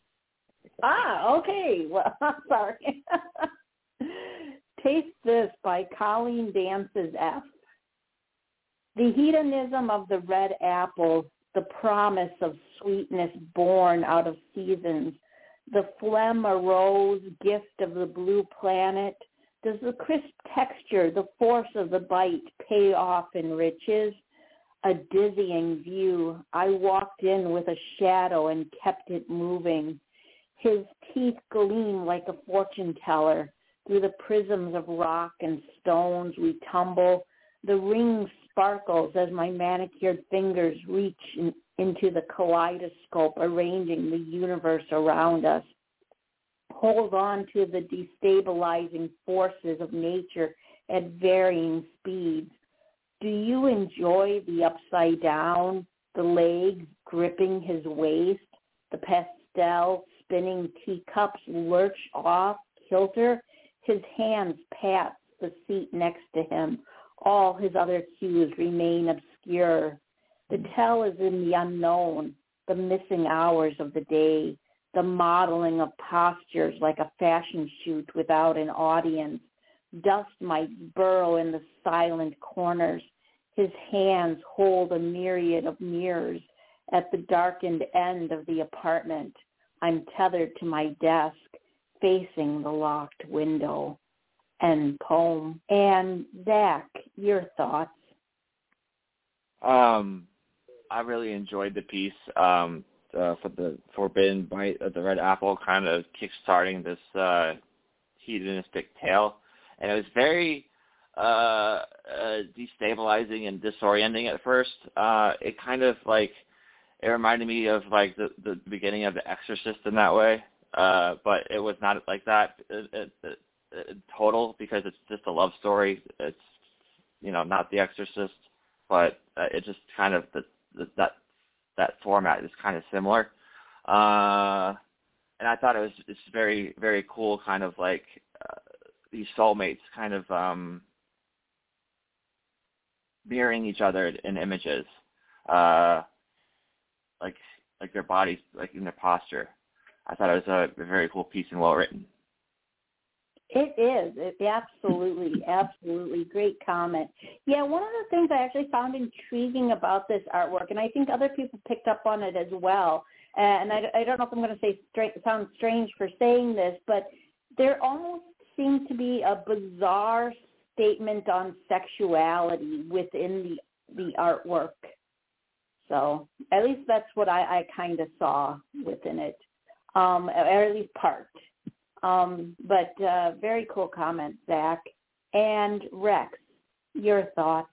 Okay. Well, I'm sorry. Taste This by Colleen Dances F. The hedonism of the red apple, the promise of sweetness born out of seasons, the phlegm a rose, gift of the blue planet. Does the crisp texture, the force of the bite pay off in riches? A dizzying view. I walked in with a shadow and kept it moving. His teeth gleam like a fortune teller. Through the prisms of rock and stones we tumble. The ring sparkles as my manicured fingers reach into the kaleidoscope, arranging the universe around us. Hold on to the destabilizing forces of nature at varying speeds. Do you enjoy the upside down, the legs gripping his waist, the pastel spinning teacups lurch off kilter? His hands pat the seat next to him. All his other cues remain obscure. The tell is in the unknown, the missing hours of the day, the modeling of postures like a fashion shoot without an audience. Dust mites burrow in the silent corners. His hands hold a myriad of mirrors. At the darkened end of the apartment, I'm tethered to my desk, facing the locked window. End poem. And Zach, your thoughts? I really enjoyed the piece. For the forbidden bite of the red apple, kind of kickstarting this hedonistic tale, and it was very destabilizing and disorienting at first. It kind of it reminded me of the beginning of The Exorcist in that way, but it was not like that total, because it's just a love story. It's not The Exorcist, but it just kind of that format is kind of similar. and I thought it was just very, very cool, kind of like these soulmates kind of mirroring each other in images, like their bodies, like in their posture. I thought it was a very cool piece and well written. It is. It's absolutely great comment. Yeah, one of the things I actually found intriguing about this artwork, and I think other people picked up on it as well, and I don't know if I'm going to say sound strange for saying this, but there almost seemed to be a bizarre statement on sexuality within the artwork. So at least that's what I kind of saw within it, or at least part. But very cool comment, Zach. And Rex, your thoughts?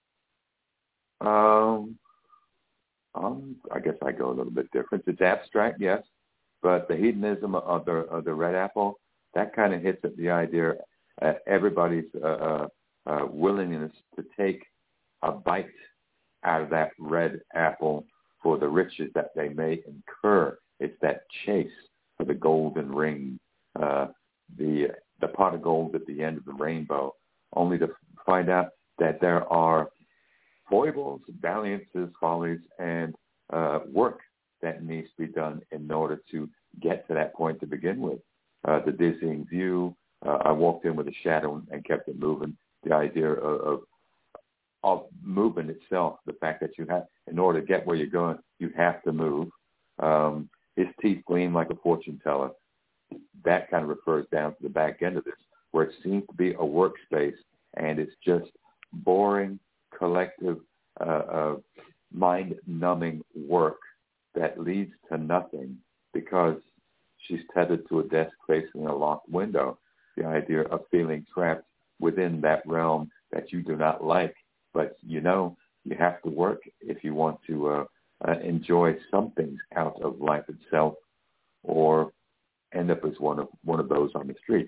I guess I go a little bit different. It's abstract, yes, but the hedonism of the red apple, that kind of hits at the idea everybody's willingness to take a bite out of that red apple for the riches that they may incur. It's that chase for the golden ring, the pot of gold at the end of the rainbow, only to find out that there are foibles, dalliances, follies, and work that needs to be done in order to get to that point to begin with. The dizzying view, I walked in with a shadow and kept it moving. The idea of movement itself, the fact that you have, in order to get where you're going, you have to move. His teeth gleam like a fortune teller. That kind of refers down to the back end of this, where it seems to be a workspace, and it's just boring, collective, mind-numbing work that leads to nothing because she's tethered to a desk facing a locked window. The idea of feeling trapped within that realm that you do not like, but you have to work if you want to enjoy some things out of life itself, or end up as one of those on the streets.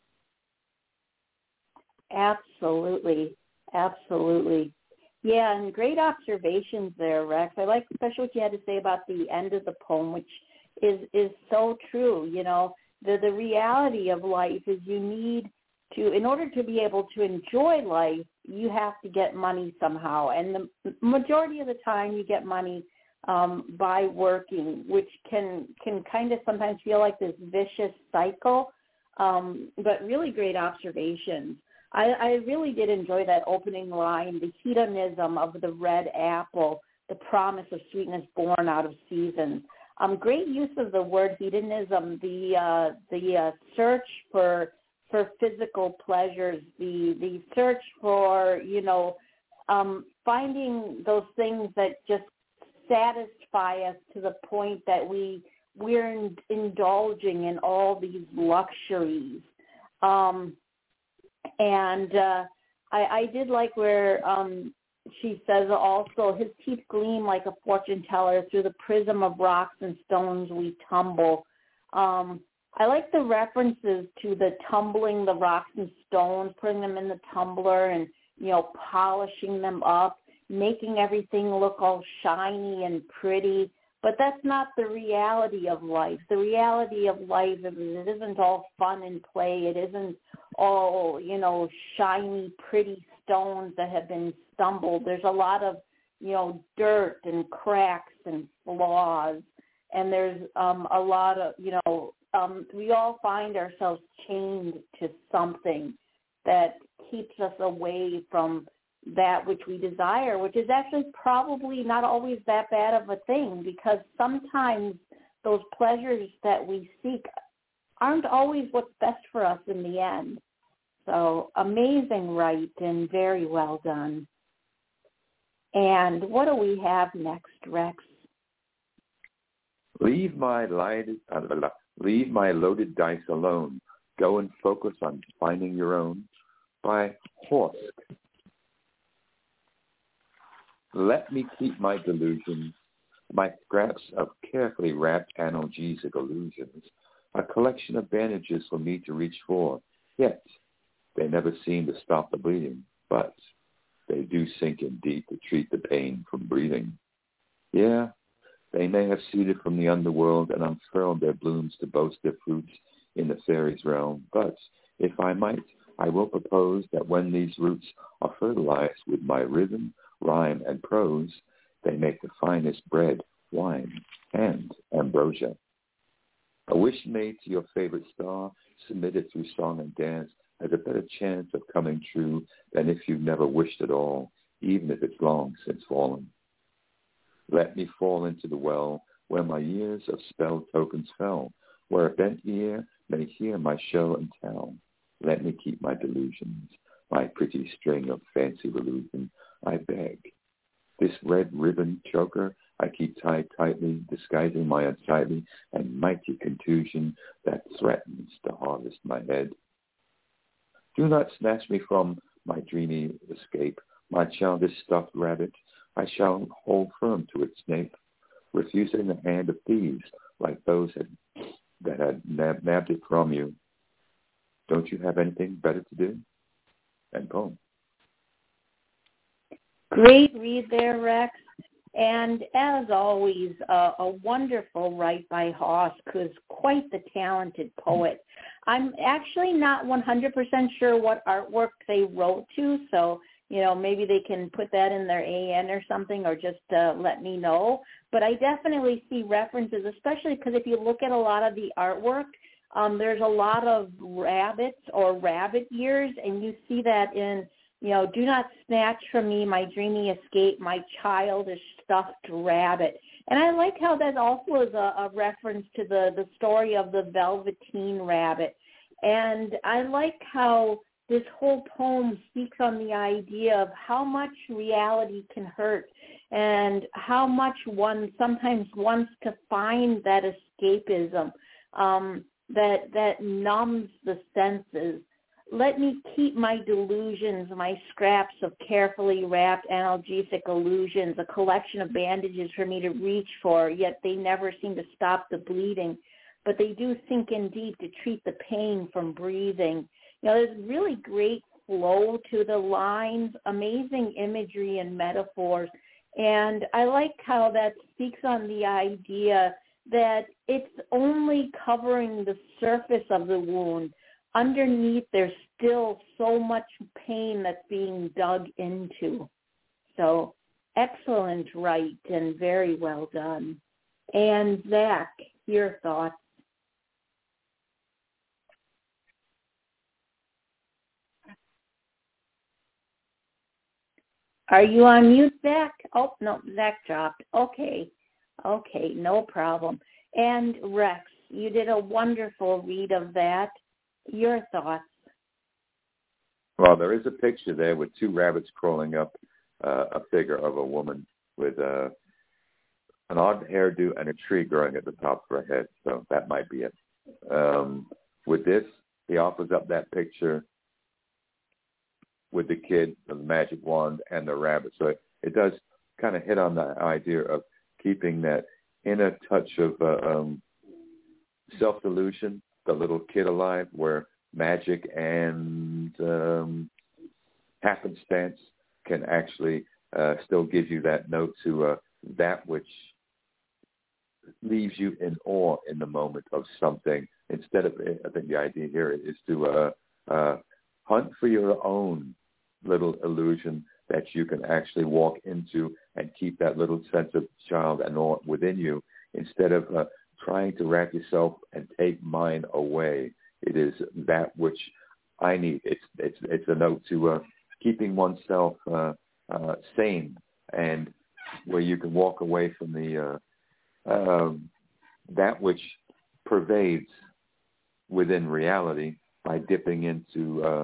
Absolutely. Yeah, and great observations there, Rex. I like especially what you had to say about the end of the poem, which is so true. You know, the reality of life is you need to, in order to be able to enjoy life, you have to get money somehow. And the majority of the time you get money by working, which can kind of sometimes feel like this vicious cycle, but really great observations. I really did enjoy that opening line, the hedonism of the red apple, the promise of sweetness born out of seasons. Great use of the word hedonism, the search for physical pleasures, the search for, finding those things that just satisfy us to the point that we're indulging in all these luxuries. I did like where she says also, his teeth gleam like a fortune teller, through the prism of rocks and stones we tumble. I like the references to the tumbling the rocks and stones, putting them in the tumbler and, polishing them up, making everything look all shiny and pretty. But that's not the reality of life. The reality of life is it isn't all fun and play. It isn't all, shiny, pretty stones that have been stumbled. There's a lot of, dirt and cracks and flaws. And there's a lot of, we all find ourselves chained to something that keeps us away from that which we desire, which is actually probably not always that bad of a thing, because sometimes those pleasures that we seek aren't always what's best for us in the end. So amazing write and very well done. And what do we have next, Rex? Leave my loaded dice alone. Go and focus on finding your own, by Horsk. Let me keep my delusions, my scraps of carefully wrapped analgesic illusions, a collection of bandages for me to reach for. Yet they never seem to stop the bleeding, but they do sink in deep to treat the pain from breathing. Yeah, They may have seeded from the underworld and unfurled their blooms to boast their fruits in the fairies' realm. But, if I might, I will propose that when these roots are fertilized with my rhythm, rhyme, and prose, they make the finest bread, wine, and ambrosia. A wish made to your favorite star, submitted through song and dance, has a better chance of coming true than if you never wished at all, even if it's long since fallen. Let me fall into the well where my years of spell tokens fell, where a bent ear may hear my show and tell. Let me keep my delusions, my pretty string of fancy illusion, I beg. This red ribbon choker I keep tied tightly, disguising my unsightly and mighty contusion that threatens to harvest my head. Do not snatch me from my dreamy escape, my childish stuffed rabbit. I shall hold firm to its nape, refusing the hand of thieves like those that had nabbed it from you. Don't you have anything better to do? End poem. Great read there, Rex. And as always, a wonderful write by Hoss, who's quite the talented poet. I'm actually not 100% sure what artwork they wrote to, so, maybe they can put that in their AN or something, or just let me know. But I definitely see references, especially because if you look at a lot of the artwork, there's a lot of rabbits or rabbit ears, and you see that in, do not snatch from me my dreamy escape, my childish stuffed rabbit. And I like how that also is a reference to the story of the Velveteen Rabbit. And I like how this whole poem speaks on the idea of how much reality can hurt and how much one sometimes wants to find that escapism that numbs the senses. Let me keep my delusions, my scraps of carefully wrapped analgesic illusions, a collection of bandages for me to reach for, yet they never seem to stop the bleeding, but they do sink in deep to treat the pain from breathing. There's really great flow to the lines, amazing imagery and metaphors, and I like how that speaks on the idea that it's only covering the surface of the wound. Underneath, there's still so much pain that's being dug into. So, excellent write and very well done. And Zach, your thoughts? Are you on mute, Zach? Oh, no, Zach dropped. Okay, no problem. And Rex, you did a wonderful read of that. Your thoughts? Well, there is a picture there with two rabbits crawling up a figure of a woman with an odd hairdo and a tree growing at the top of her head. So that might be it. With this, he offers up that picture with the kid, the magic wand, and the rabbit. So it does kind of hit on the idea of keeping that inner touch of self-delusion, the little kid alive, where magic and happenstance can actually still give you that note to that which leaves you in awe in the moment of something. Instead of, I think the idea here is to hunt for your own little illusion that you can actually walk into and keep that little sense of child and awe within you, instead of trying to wrap yourself and take mine away. It is that which I need. It's a note to keeping oneself sane, and where you can walk away from the that which pervades within reality by dipping into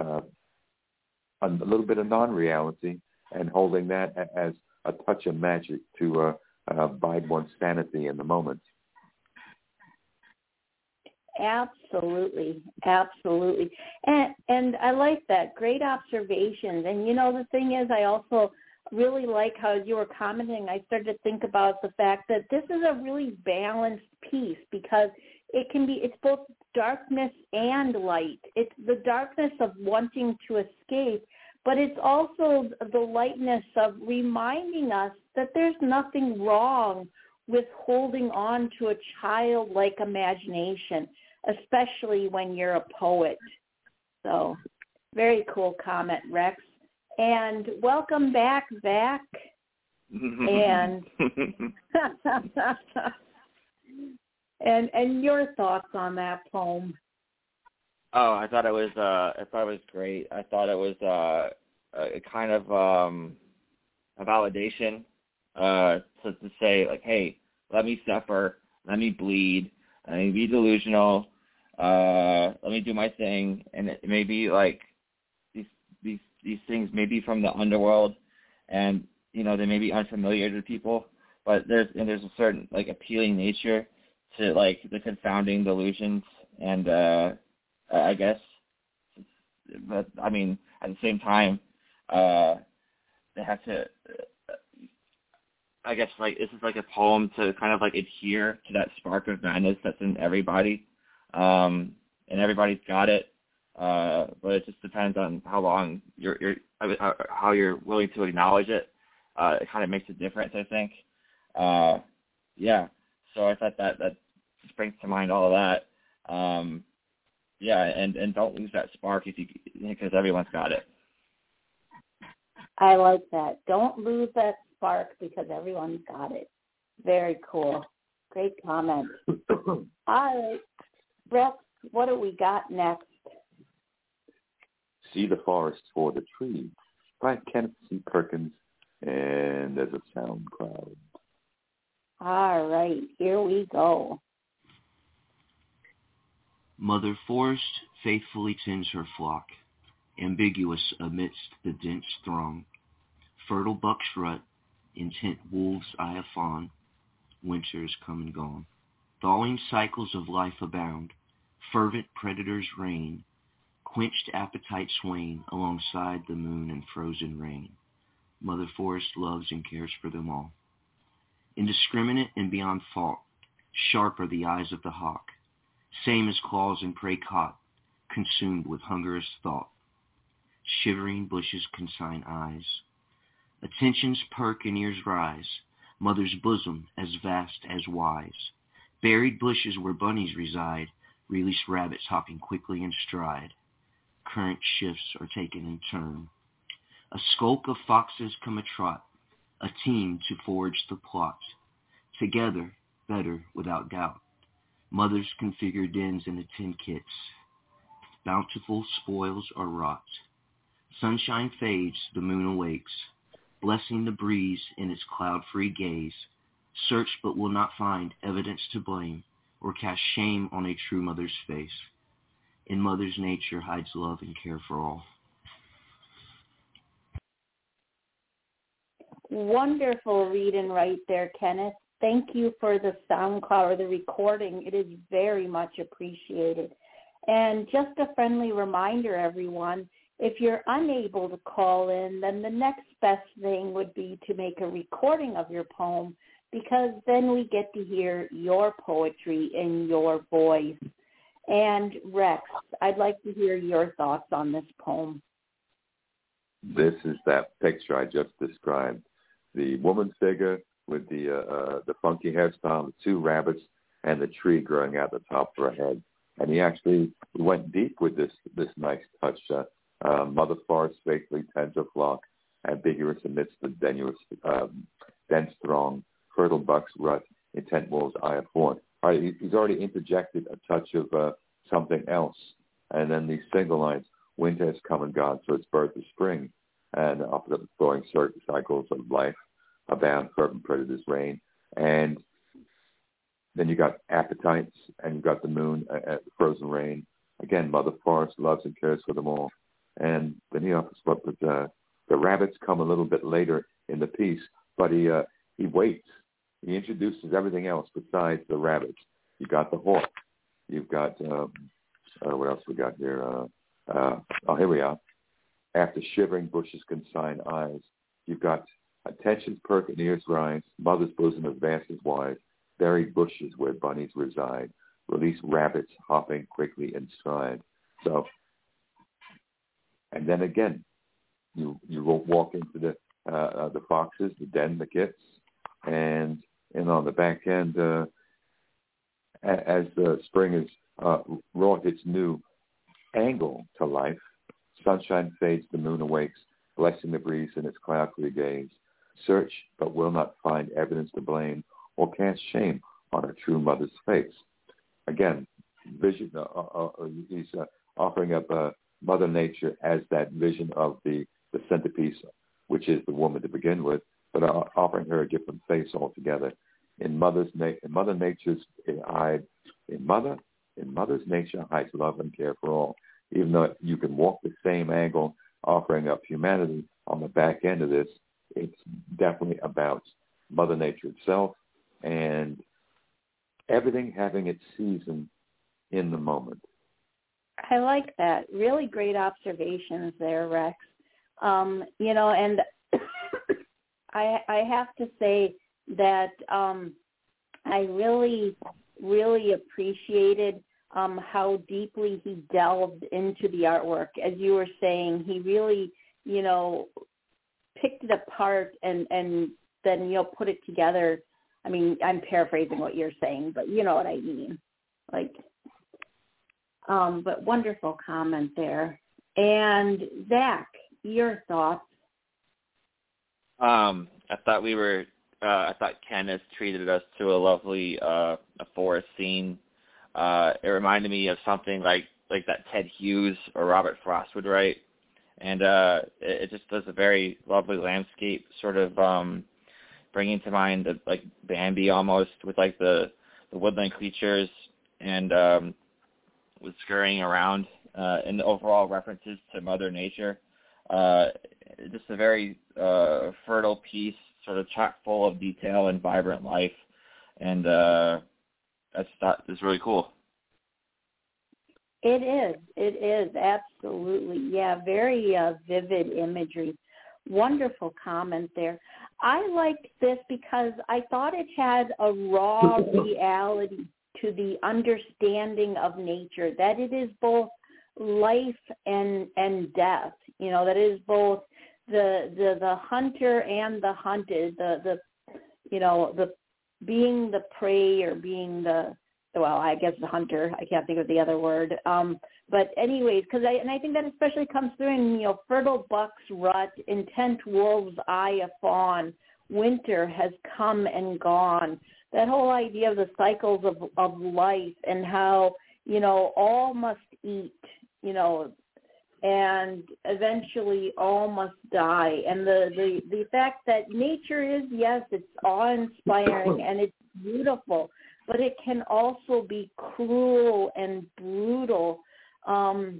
a little bit of non-reality and holding that as a touch of magic to bide one's sanity in the moment. Absolutely. And I like that. Great observations. And, the thing is, I also really like how you were commenting. I started to think about the fact that this is a really balanced piece, because it's both darkness and light. It's the darkness of wanting to escape, but it's also the lightness of reminding us that there's nothing wrong with holding on to a childlike imagination, especially when you're a poet. So, very cool comment, Rex. And welcome back, Zach. And and your thoughts on that poem? Oh, I thought it was great. I thought it was a kind of a validation to say, like, hey, let me suffer, let me bleed, let me be delusional, let me do my thing. And it may be like these things may be from the underworld, and they may be unfamiliar to people, but there's a certain like appealing nature to like the confounding delusions, and I guess, but I mean at the same time, they have to. I guess like this is like a poem to kind of like adhere to that spark of madness that's in everybody, and everybody's got it. But it just depends on how long how you're willing to acknowledge it. It kind of makes a difference, I think. Yeah. So I thought that just brings to mind all of that. Yeah, and don't lose that spark because everyone's got it. I like that. Don't lose that spark because everyone's got it. Very cool. Great comment. All right, Rex, what do we got next? See the Forest for the Trees by Kenneth C. Perkins, and there's a sound cloud. All right, here we go. Mother Forest faithfully tends her flock, ambiguous amidst the dense throng. Fertile bucks rut, intent wolves eye a fawn. Winter's come and gone. Thawing cycles of life abound. Fervent predators reign. Quenched appetites wane alongside the moon and frozen rain. Mother Forest loves and cares for them all. Indiscriminate and beyond fault, sharp are the eyes of the hawk, same as claws in prey caught, consumed with hungerous thought. Shivering bushes consign eyes. Attentions perk and ears rise, mother's bosom as vast as wise. Buried bushes where bunnies reside, release rabbits hopping quickly in stride. Current shifts are taken in turn. A skulk of foxes come a-trot, a team to forge the plot. Together, better without doubt. Mothers configure dens in attend kits. Bountiful spoils are wrought. Sunshine fades, the moon awakes, blessing the breeze in its cloud-free gaze. Search but will not find evidence to blame or cast shame on a true mother's face. In mother's nature hides love and care for all. Wonderful reading right there, Kenneth. Thank you for the SoundCloud or the recording. It is very much appreciated. And just a friendly reminder, everyone, if you're unable to call in, then the next best thing would be to make a recording of your poem, because then we get to hear your poetry in your voice. And Rex, I'd like to hear your thoughts on this poem. This is that picture I just described. The woman figure with the funky hairstyle, the two rabbits, and the tree growing out the top of her head. And he actually went deep with this nice touch. Mother Forest faithfully tends her flock, ambiguous amidst the dense throng. Fertile bucks rut, intent wolves eye a fawn. All right, he's already interjected a touch of something else. And then these single lines, winter has come and gone, so it's birth of spring. And up the flowing cycles of life, abound fervent predators reign. And then you got appetites, and you got the moon, frozen rain. Again, Mother Forest loves and cares for them all. And then he offers, but the rabbits come a little bit later in the piece, but he waits. He introduces everything else besides the rabbits. You got the hawk. You've got what else we got here? Here we are. After shivering bushes consign eyes, you've got attention's perk and ears rise. Mother's bosom as vast as wide. Buried bushes where bunnies reside. Release rabbits hopping quickly in stride. So, and then again, you will walk into the foxes, the den, the kits, and And on the back end, as the spring has wrought its new angle to life, sunshine fades, the moon awakes, blessing the breeze in its cloud-free gaze. Search, but will not find evidence to blame or cast shame on a true mother's face. Again, vision. He's offering up Mother Nature as that vision of the centerpiece, which is the woman to begin with, but offering her a different face altogether. In Mother's Nature hides love and care for all. Even though you can walk the same angle, offering up humanity on the back end of this, it's definitely about Mother Nature itself and everything having its season in the moment. I like that. Really great observations there, Rex. And I have to say that I really, really appreciated how deeply he delved into the artwork. As you were saying, he really, picked it apart and then, put it together. I mean, I'm paraphrasing what you're saying, but you know what I mean. But wonderful comment there. And Zach, your thoughts? I thought Kenneth treated us to a lovely a forest scene. It reminded me of something like that Ted Hughes or Robert Frost would write. And it just does a very lovely landscape, sort of bringing to mind like Bambi almost, with like the woodland creatures and with scurrying around, and the overall references to Mother Nature. Just a very fertile piece, sort of chock full of detail and vibrant life, and I just thought it was really cool. It is, absolutely. Yeah, very vivid imagery. Wonderful comment there. I liked this because I thought it had a raw reality to the understanding of nature, that it is both life and death, that it is both the hunter and the hunted, the being the prey or being the hunter. I can't think of the other word. But anyways, I think that especially comes through in, fertile buck's rut, intent wolf's eye a fawn, winter has come and gone. That whole idea of the cycles of life and how, all must eat, and eventually all must die. And the fact that nature is, yes, it's awe-inspiring and it's beautiful, but it can also be cruel and brutal. And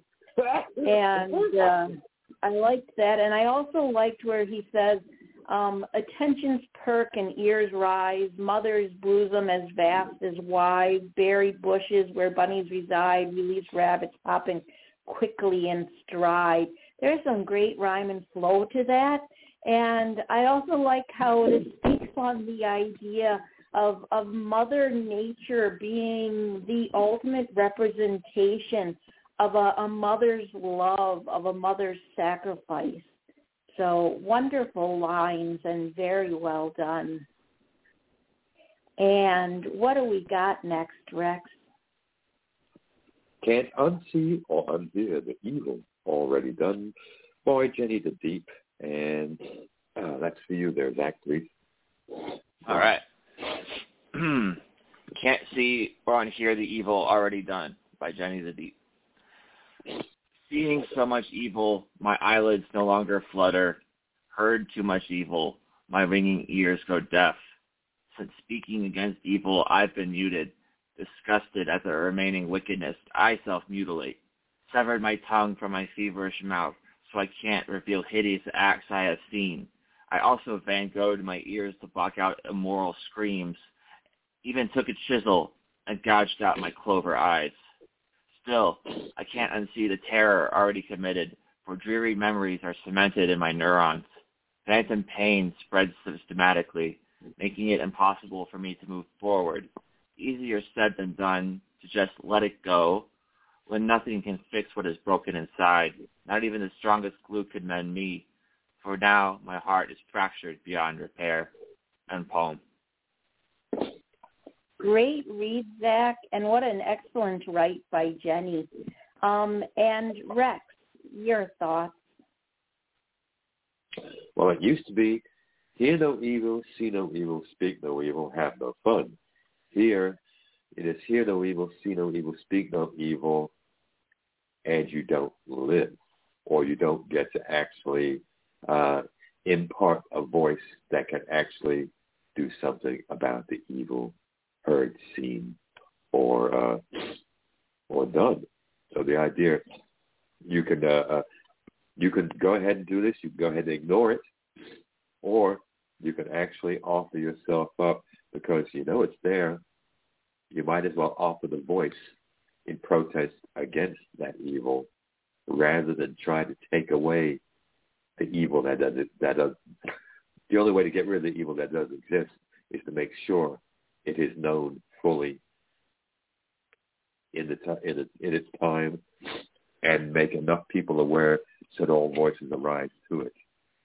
I liked that. And I also liked where he says, attentions perk and ears rise, mother's bosom as vast as wide, berry bushes where bunnies reside, release rabbits hopping quickly in stride. There's some great rhyme and flow to that. And I also like how it speaks on the idea of Mother Nature being the ultimate representation of a mother's love, of a mother's sacrifice. So wonderful lines and very well done. And what do we got next, Rex? Can't unsee or unhear the evil already done by Jenny the Deep. And that's for you there, Zach, please. All right. Can't see or unhear the evil already done by Jenny the Deep. Seeing so much evil, my eyelids no longer flutter. Heard too much evil, my ringing ears go deaf. Since speaking against evil, I've been muted. Disgusted at the remaining wickedness, I self-mutilate. Severed my tongue from my feverish mouth, so I can't reveal hideous acts I have seen. I also Van Gogh'd my ears to block out immoral screams. Even took a chisel and gouged out my clover eyes. Still, I can't unsee the terror already committed, for dreary memories are cemented in my neurons. Phantom pain spreads systematically, making it impossible for me to move forward. Easier said than done to just let it go, when nothing can fix what is broken inside. Not even the strongest glue could mend me, for now my heart is fractured beyond repair. End poem. great read, Zach, and what an excellent write by Jenny. And Rex, your thoughts? Well, it used to be, hear no evil, see no evil, speak no evil, have no fun. Here, it is hear no evil, see no evil, speak no evil, and you don't live, or you don't get to actually impart a voice that can actually do something about the evil heard, seen, or done. So the idea, you can go ahead and do this. You can go ahead and ignore it, or you can actually offer yourself up because you know it's there. You might as well offer the voice in protest against that evil, rather than try to take away the evil that does. The only way to get rid of the evil that does exist is to make sure it is known fully in its time, and make enough people aware so that all voices arise to it.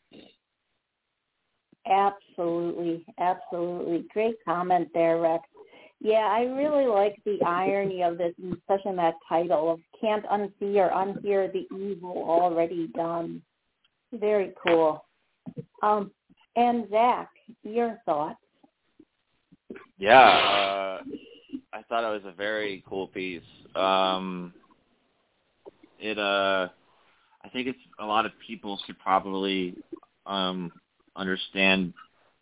Absolutely, absolutely. Great comment there, Rex. Yeah, I really like the irony of this, especially in that title of can't unsee or unhear the evil already done. Very cool. And Zach, your thoughts? Yeah, I thought it was a very cool piece. I think it's a lot of people should probably understand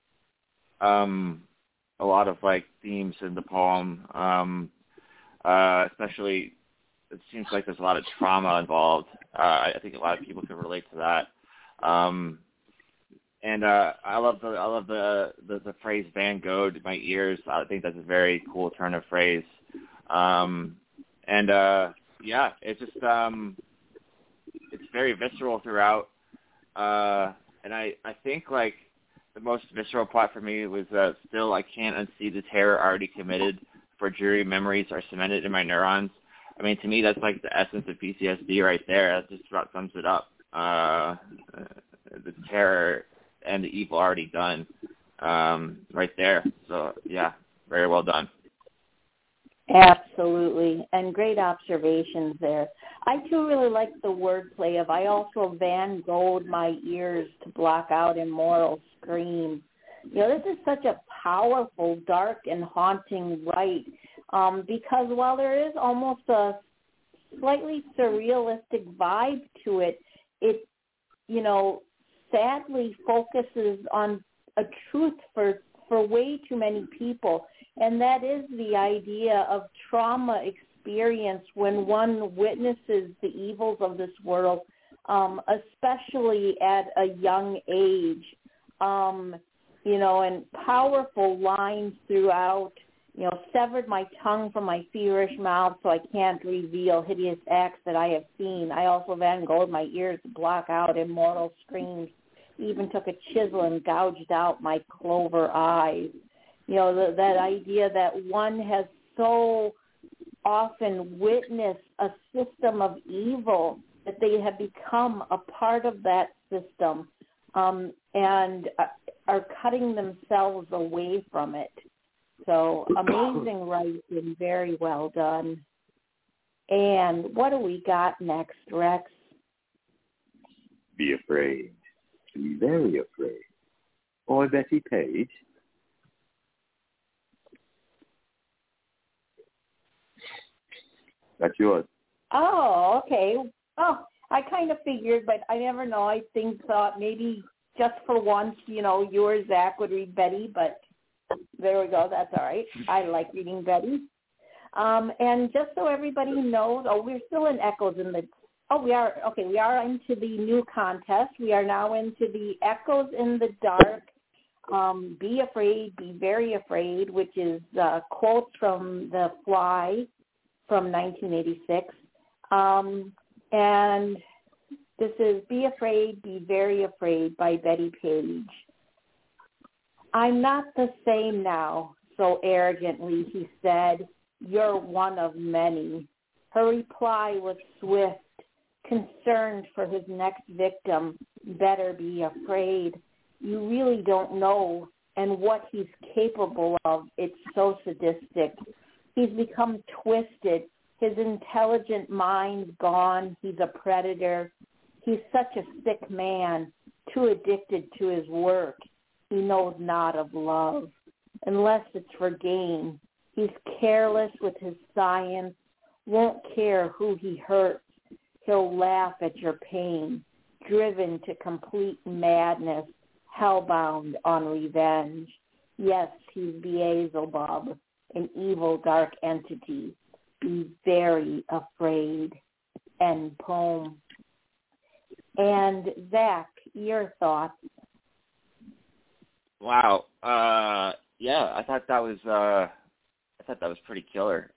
a lot of like themes in the poem, especially it seems like there's a lot of trauma involved. I think a lot of people can relate to that. And I love the phrase "Van Gogh" to my ears. I think that's a very cool turn of phrase. Yeah, it's just it's very visceral throughout. And I think like the most visceral part for me was still I can't unsee the terror already committed, for dreary memories are cemented in my neurons. I mean, to me, that's like the essence of PTSD right there. That just about sums it up. The terror and the evil already done right there. So, yeah, very well done. Absolutely, and great observations there. I, too, really like the wordplay of I also Van Gogh'd my ears to block out immoral screams. You know, this is such a powerful, dark, and haunting rite because while there is almost a slightly surrealistic vibe to it, it, you know, sadly focuses on a truth for way too many people, and that is the idea of trauma experience when one witnesses the evils of this world, especially at a young age. You know, and powerful lines throughout, you know, severed my tongue from my feverish mouth so I can't reveal hideous acts that I have seen. I also Van Gogh'd my ears to block out immortal screams. Even took a chisel and gouged out my clover eyes. You know, that idea that one has so often witnessed a system of evil that they have become a part of that system and are cutting themselves away from it. So amazing writing, very well done. And what do we got next, Rex? Be afraid. Be very afraid. Or Betty Page. That's yours. Oh, okay. Oh, I kind of figured, but I never know. I thought maybe just for once, you know, you or Zach would read Betty, but there we go. That's all right. I like reading Betty. And just so everybody knows, we're still in Echoes in the... we are. Okay, we are into the new contest. We are now into the Echoes in the Dark, Be Afraid, Be Very Afraid, which is quotes from The Fly from 1986. And this is Be Afraid, Be Very Afraid by Betty Page. I'm not the same now, so arrogantly he said, you're one of many. Her reply was swift, concerned for his next victim. Better be afraid. You really don't know and what he's capable of, it's so sadistic. He's become twisted. His intelligent mind gone. He's a predator. He's such a sick man, too addicted to his work. He knows not of love, unless it's for gain. He's careless with his science, won't care who he hurts. He'll laugh at your pain, driven to complete madness, hellbound on revenge. Yes, he's Beelzebub, an evil dark entity. Be very afraid. End poem. And Zach, your thoughts? Wow. Yeah, I thought that was pretty killer.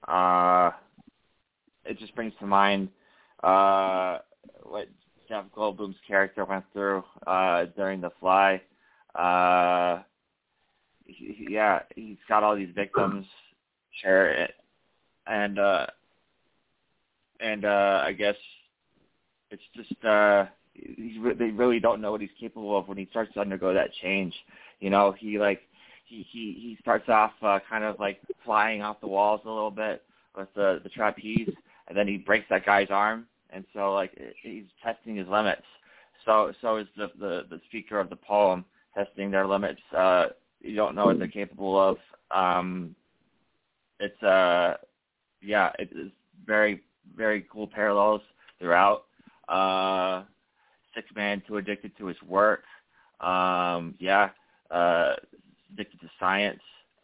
It just brings to mind what Jeff Goldblum's character went through during The Fly. He's got all these victims, share it, and I guess it's just they really don't know what he's capable of when he starts to undergo that change. You know, he starts off kind of like flying off the walls a little bit with the trapeze, and then he breaks that guy's arm, and so like he's testing his limits. So is the speaker of the poem, testing their limits. You don't know what they're capable of. It is very, very cool parallels throughout. Sick man, too addicted to his work. Addicted to science.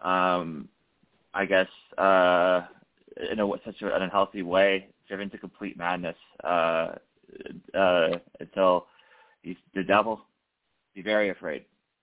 I guess in such an unhealthy way, driven to complete madness until he's the devil. Be very afraid.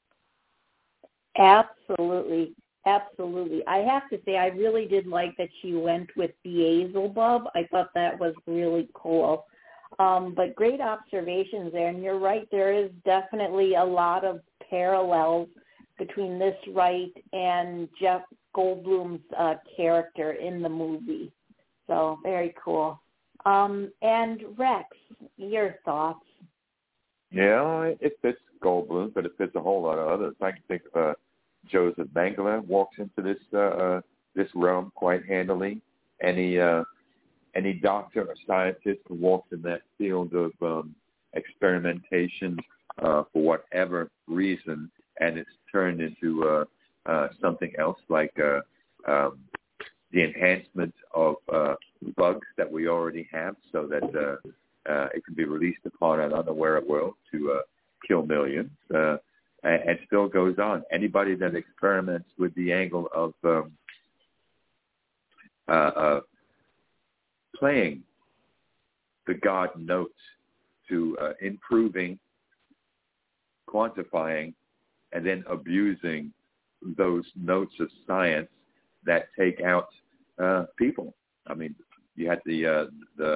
Absolutely. I have to say, I really did like that she went with Beelzebub. I thought that was really cool. But great observations there. And you're right, there is definitely a lot of parallels between this Wright and Jeff Goldblum's character in the movie. So very cool. And Rex, your thoughts? Yeah, it fits Goldblum, but it fits a whole lot of others. I can think of Joseph Mengele walks into this realm quite handily. Any doctor or scientist who walks in that field of experimentation for whatever reason, and it's turned into something else like the enhancement of bugs that we already have, so that it can be released upon an unaware world to kill millions, and still goes on. Anybody that experiments with the angle of playing the God notes to improving, quantifying, and then abusing those notes of science that take out people. I mean, you had the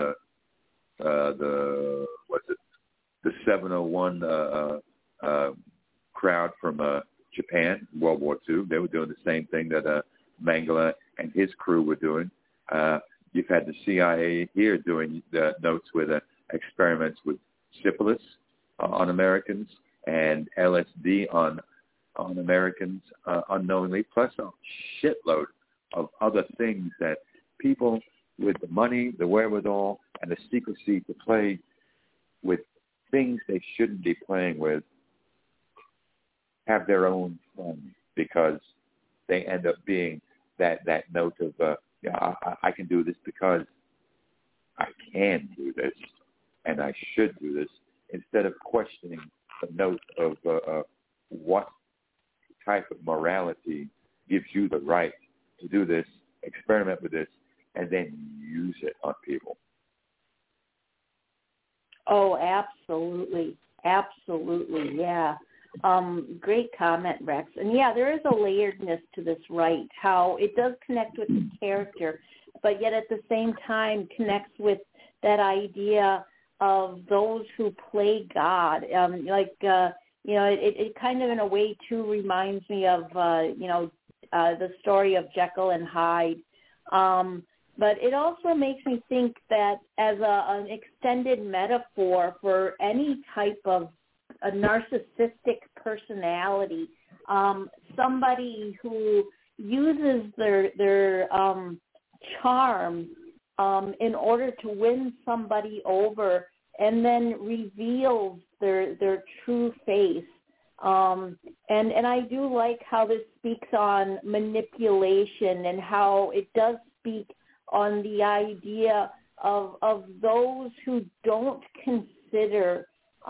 701 crowd from Japan, World War II. They were doing the same thing that Mengele and his crew were doing. You've had the CIA here doing the notes with experiments with syphilis on Americans and LSD on Americans unknowingly, plus a shitload of other things that people with the money, the wherewithal, and the secrecy to play with things they shouldn't be playing with have their own fun, because they end up being that note of I can do this because I can do this and I should do this, instead of questioning the note of what type of morality gives you the right to do this, experiment with this, and then use it on people. Oh, absolutely, yeah. Great comment, Rex. And yeah, there is a layeredness to this, right? How it does connect with the character, but yet at the same time connects with that idea of those who play God. It kind of in a way too reminds me of the story of Jekyll and Hyde. But it also makes me think that as an extended metaphor for any type of a narcissistic personality, somebody who uses their charm in order to win somebody over, and then reveals their true face. And I do like how this speaks on manipulation, and how it does speak on the idea of those who don't consider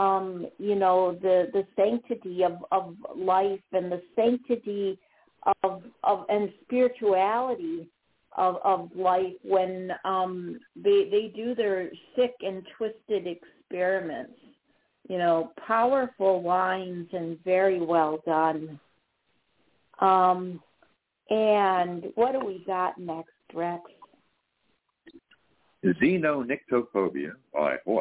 the sanctity of life and the sanctity of and spirituality of life when they do their sick and twisted experiments. Powerful lines and very well done. And what do we got next, Rex? Xenonyctophobia by Horsk.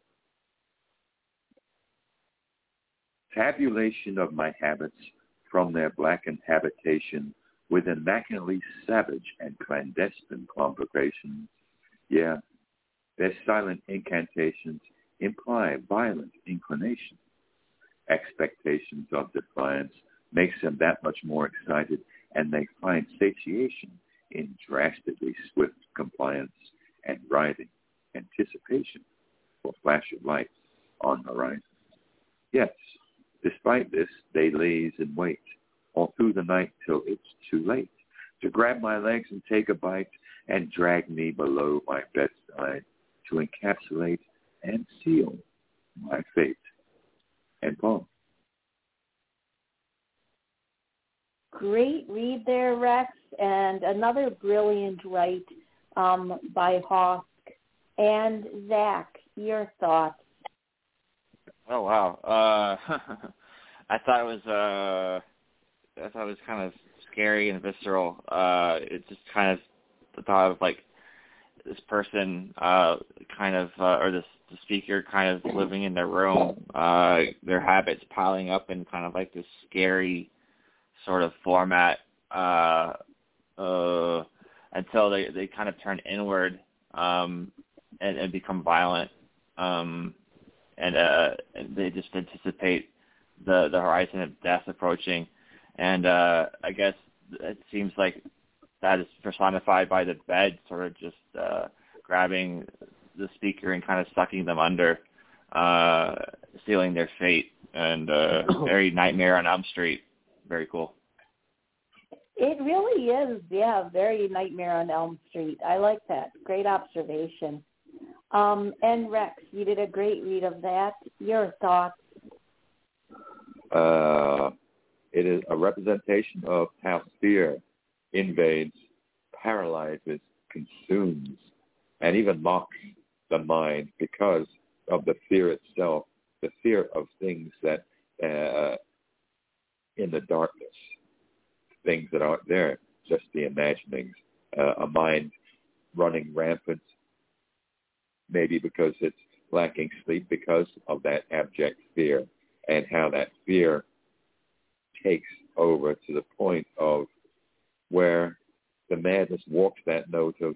Tabulation of my habits from their blackened habitation with immaculately savage and clandestine complications. Yeah, their silent incantations imply violent inclination. Expectations of defiance makes them that much more excited, and they find satiation in drastically swift compliance and writhing anticipation for flash of lights on horizon. Yes, despite this, they laze in wait all through the night till it's too late to grab my legs and take a bite and drag me below my bedside to encapsulate and seal my fate. And poem. Great read there, Rex, and another brilliant write by Horsk. And Zach, your thoughts? Oh wow! I thought it was kind of scary and visceral. It just kind of the thought of like this person or the speaker kind of living in their room, their habits piling up in kind of like this scary sort of format until they kind of turn inward and become violent, and they just anticipate the horizon of death approaching. And I guess it seems like that is personified by the bed sort of just grabbing the speaker and kind of sucking them under, sealing their fate. And very Nightmare on Elm Street. Very cool. It really is, yeah, very Nightmare on Elm Street. I like that. Great observation. And Rex, you did a great read of that. Your thoughts? It is a representation of how fear invades, paralyzes, consumes, and even mocks the mind because of the fear itself, the fear of things that in the darkness, things that aren't there, just the imaginings, a mind running rampant, maybe because it's lacking sleep because of that abject fear, and how that fear takes over to the point of where the madness walks that note of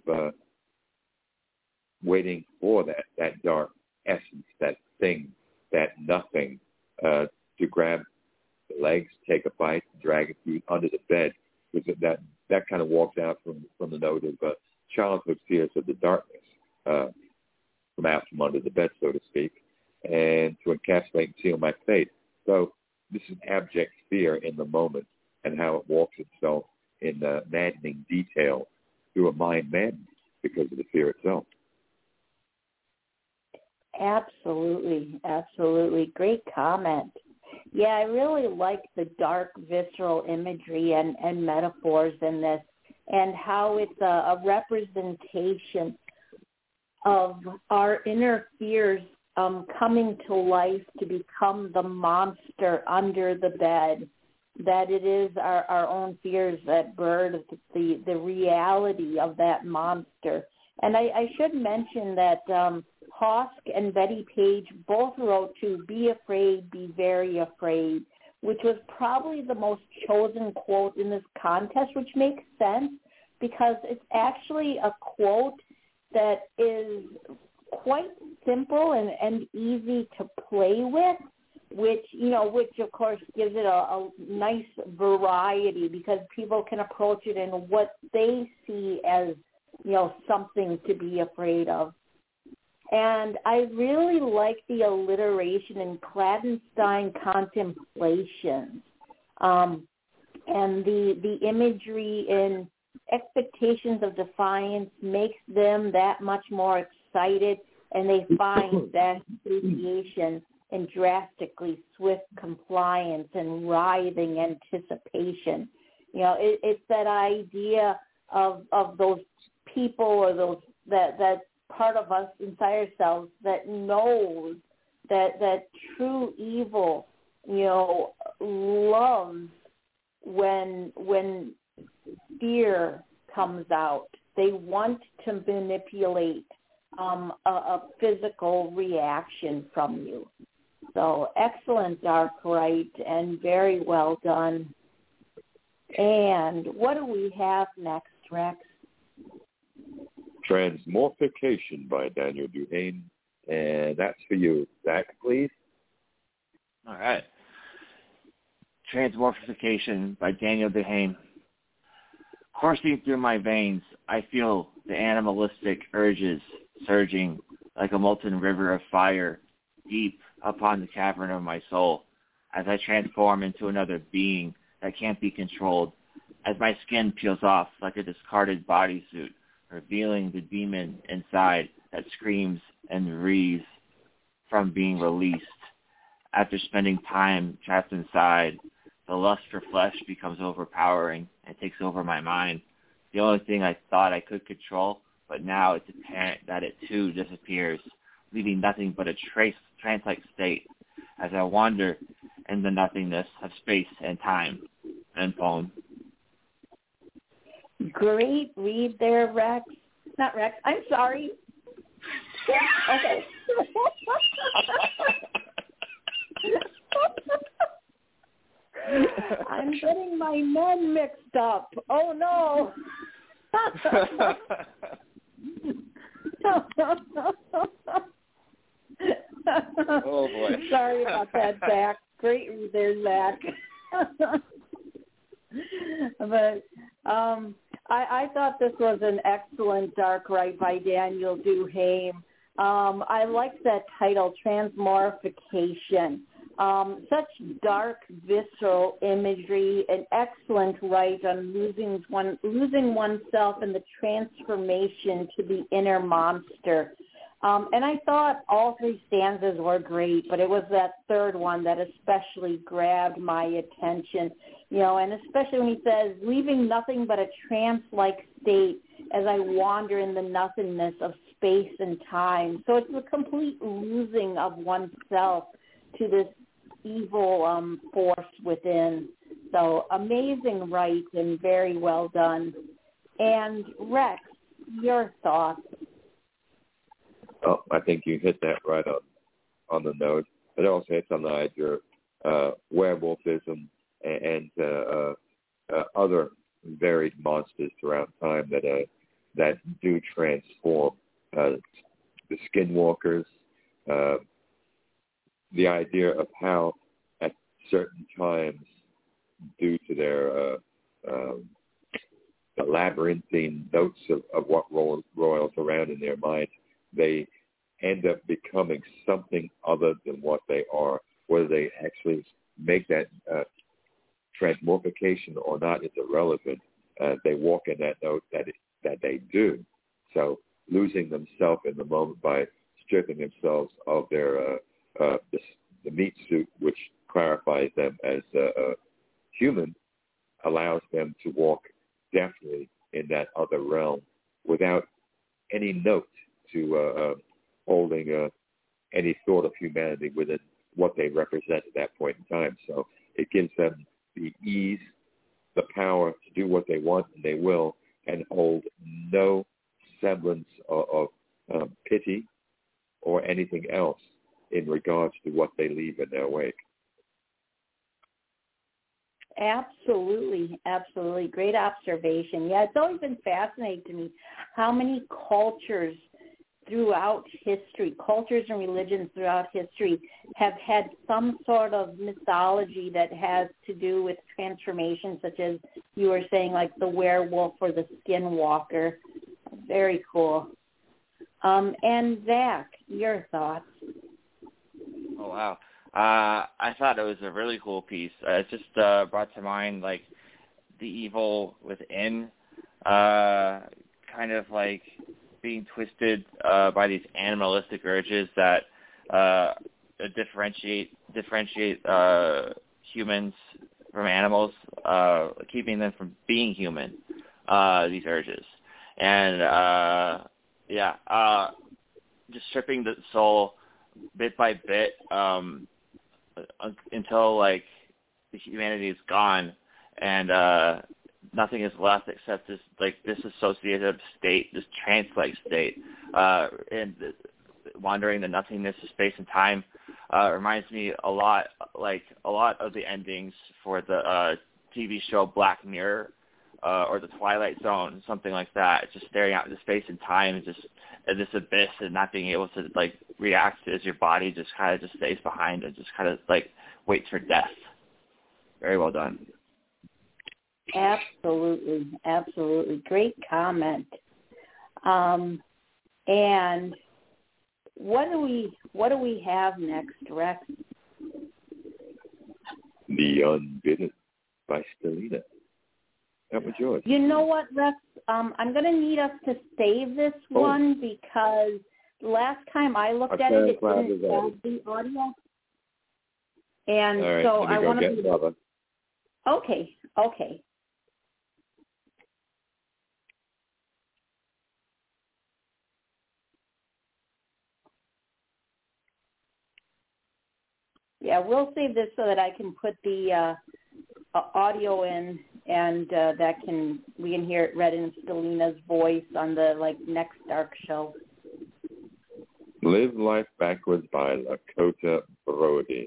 waiting for that dark essence, that thing, that nothing, to grab the legs, take a bite, drag it through under the bed, because that kind of walks out from the note of childhood fears of the darkness, from out from under the bed, so to speak, and to encapsulate and seal my fate. So this is abject fear in the moment, and how it walks itself in maddening detail through a mind maddened because of the fear itself. Absolutely, absolutely. Great comment. Yeah, I really like the dark, visceral imagery and metaphors in this, and how it's a representation of our inner fears coming to life to become the monster under the bed, that it is our own fears that birth the reality of that monster. And I should mention that Horsk and Betty Page both wrote to Be Afraid, Be Very Afraid, which was probably the most chosen quote in this contest, which makes sense because it's actually a quote that is quite simple and easy to play with, which of course gives it a nice variety because people can approach it in what they see as, something to be afraid of. And I really like the alliteration in Clandestine Contemplations, and the imagery in Expectations of Defiance makes them that much more excited, and they find that association in drastically swift compliance and writhing anticipation. It's that idea of those people or those that part of us inside ourselves that knows that true evil, loves when fear comes out. They want to manipulate a physical reaction from you. So excellent, Darkrai, and very well done. And what do we have next, Rex? Transmorphication by Daniel Duhane, and that's for you. Zach, please. All right. Transmorphication by Daniel Duhane. Coursing through my veins, I feel the animalistic urges surging like a molten river of fire deep upon the cavern of my soul as I transform into another being that can't be controlled, as my skin peels off like a discarded bodysuit, revealing the demon inside that screams and wreathes from being released. After spending time trapped inside, the lust for flesh becomes overpowering and takes over my mind. The only thing I thought I could control, but now it's apparent that it too disappears, leaving nothing but a trance-like state as I wander in the nothingness of space and time. End poem. Great read there, Rex. Not Rex. I'm sorry. Okay. I'm getting my men mixed up. Oh, no. Oh, boy. Sorry about that, Zach. Great read there, Zach. But I thought this was an excellent Darkrai by Daniel Duhane. I liked that title, Transmorphication. Such dark, visceral imagery, an excellent write on losing oneself in the transformation to the inner monster. And I thought all three stanzas were great, but it was that third one that especially grabbed my attention, and especially when he says, leaving nothing but a trance-like state as I wander in the nothingness of space and time. So it's a complete losing of oneself to this evil force within. So amazing write and very well done. And Rex, your thoughts? Oh, I think you hit that right on the nose. It also hits on the idea of werewolfism and other varied monsters throughout time that do transform. The skinwalkers, the idea of how at certain times, due to their the labyrinthine notes of what roils around in their mind, they end up becoming something other than what they are. Whether they actually make that transmorphication or not is irrelevant. They walk in that note that they do. So losing themselves in the moment by stripping themselves of their the meat suit, which clarifies them as human, allows them to walk deftly in that other realm without any note to holding any thought of humanity within what they represent at that point in time. So it gives them the ease, the power to do what they want, and they will, and hold no semblance of pity or anything else in regards to what they leave in their wake. Absolutely, absolutely. Great observation. Yeah, it's always been fascinating to me how many cultures throughout history, cultures and religions throughout history have had some sort of mythology that has to do with transformation, such as you were saying, like the werewolf or the skinwalker. Very cool. And Zach, your thoughts? Oh, wow. I thought it was a really cool piece. It just brought to mind, like, the evil within, kind of like being twisted by these animalistic urges that differentiate humans from animals, keeping them from being human, these urges. And, just stripping the soul bit by bit until, like, the humanity is gone and nothing is left except this dissociative state, this trance-like state, and wandering the nothingness of space and time. Reminds me a lot of the endings for the TV show Black Mirror or The Twilight Zone, something like that. Just staring out into space and time, and just at this abyss, and not being able to like react as your body just kind of just stays behind and just kind of like waits for death. Very well done. Absolutely, absolutely. Great comment. And what do we have next, Rex? The Unbidden by Stelina. That was yours. You know what, Rex? I'm going to need us to save this one because last time I looked at it didn't have the audio. And all right, so let me go get Bubba. Okay. Yeah, we'll save this so that I can put the audio in, and we can hear it read in Stelina's voice on the next Dark Show. Live Life Backwards by Lakota Brody.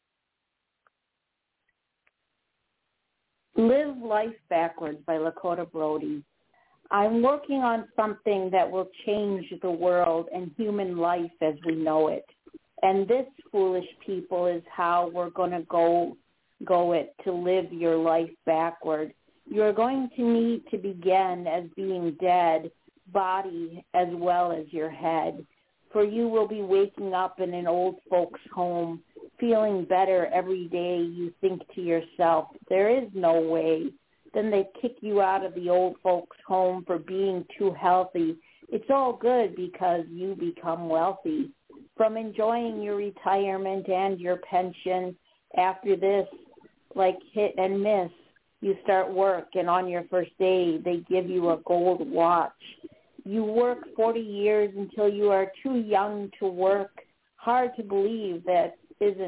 Live Life Backwards by Lakota Brody. I'm working on something that will change the world and human life as we know it. And this, foolish people, is how we're going to go it to live your life backward. You're going to need to begin as being dead, body as well as your head. For you will be waking up in an old folks' home, feeling better every day. You think to yourself, there is no way. Then they kick you out of the old folks' home for being too healthy. It's all good because you become wealthy. From enjoying your retirement and your pension, after this, like hit and miss, you start work, and on your first day, they give you a gold watch. You work 40 years until you are too young to work. Hard to believe that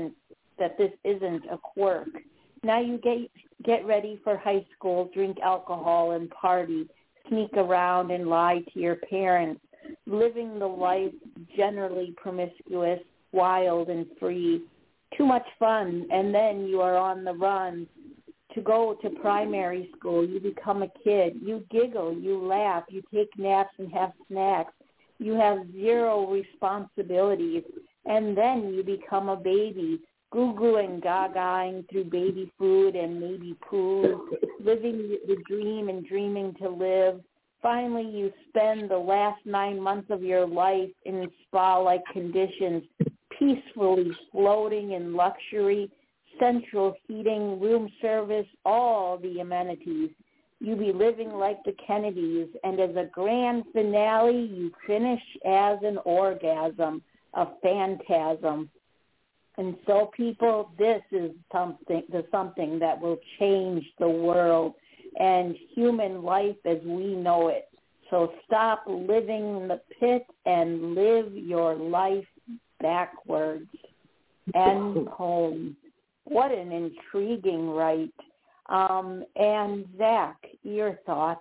this isn't a quirk. Now you get ready for high school, drink alcohol and party, sneak around and lie to your parents, living the life generally promiscuous, wild and free. Too much fun, and then you are on the run. To go to primary school, you become a kid. You giggle, you laugh, you take naps and have snacks. You have zero responsibilities, and then you become a baby, goo-goo and gaga-ing through baby food and maybe poo, living the dream and dreaming to live. Finally, you spend the last 9 months of your life in spa-like conditions, peacefully floating in luxury, central heating, room service, all the amenities. You be living like the Kennedys, and as a grand finale, you finish as an orgasm, a phantasm. And so, people, this is something that will change the world and human life as we know it. So stop living in the pit and live your life backwards. End poem. What an intriguing write. And Zach, your thoughts?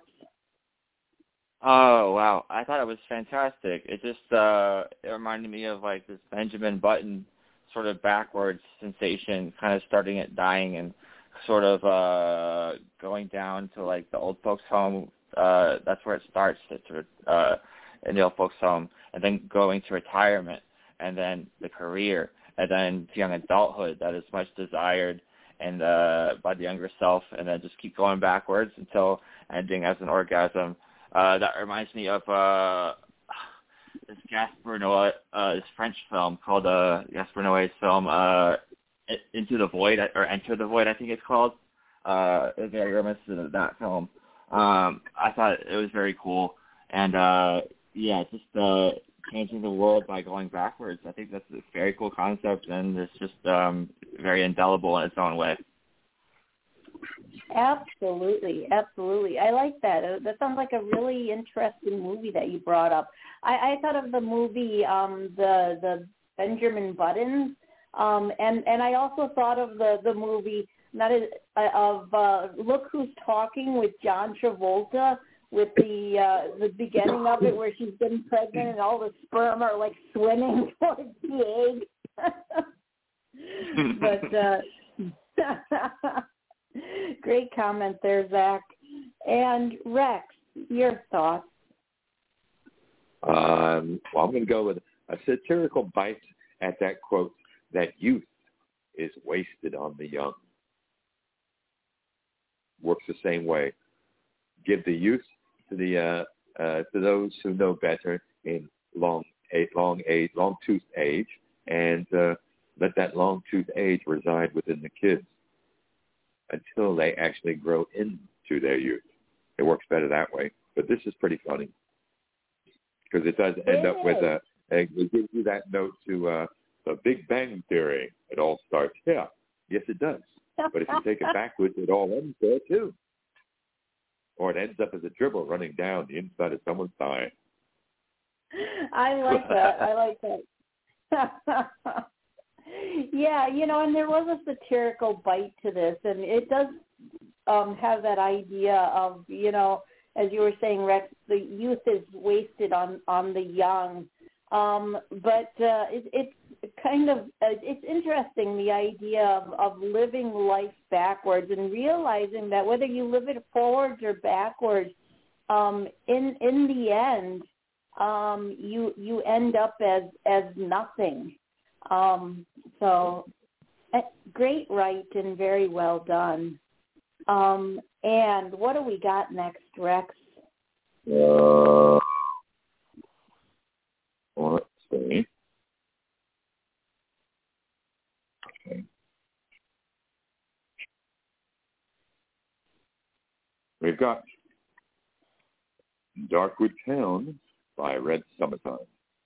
Oh, wow. I thought it was fantastic. It just it reminded me of like this Benjamin Button sort of backwards sensation, kind of starting at dying and sort of going down to like the old folks' home. That's where it starts. It sort of in the old folks home, and then going to retirement, and then the career, and then to young adulthood that is much desired and by the younger self, and then just keep going backwards until ending as an orgasm. That reminds me of this Gaspar Noé, this French film called Gaspar Noé's film Into the Void, or Enter the Void, I think it's called. It's very reminiscent of that film. I thought it was very cool, and just changing the world by going backwards. I think that's a very cool concept, and it's just very indelible in its own way. Absolutely. I like that. That sounds like a really interesting movie that you brought up. I thought of the movie, the Benjamin Buttons, and I also thought of the movie Look Who's Talking with John Travolta, with the beginning of it where she's been pregnant and all the sperm are like swimming towards the egg. But great comment there, Zach. And Rex, your thoughts? I'm going to go with a satirical bite at that quote, that youth is wasted on the young. Works the same way. Give the youth to those who know better in long tooth age, and let that long tooth age reside within the kids until they actually grow into their youth. It works better that way. But this is pretty funny because it does end up with it gives you that note to the Big Bang Theory. It all starts here. Yes, it does. But if you take it backwards, it all ends there too. Or it ends up as a dribble running down the inside of someone's thigh. I like that. Yeah, and there was a satirical bite to this, and it does have that idea of, as you were saying, Rex, the youth is wasted on the young. But it's kind of, it's interesting, the idea of living life backwards and realizing that whether you live it forwards or backwards, in the end, you end up as nothing. So great write and very well done. And what do we got next, Rex? Let's see. Okay. We've got Darkwood Town by Red Summertime.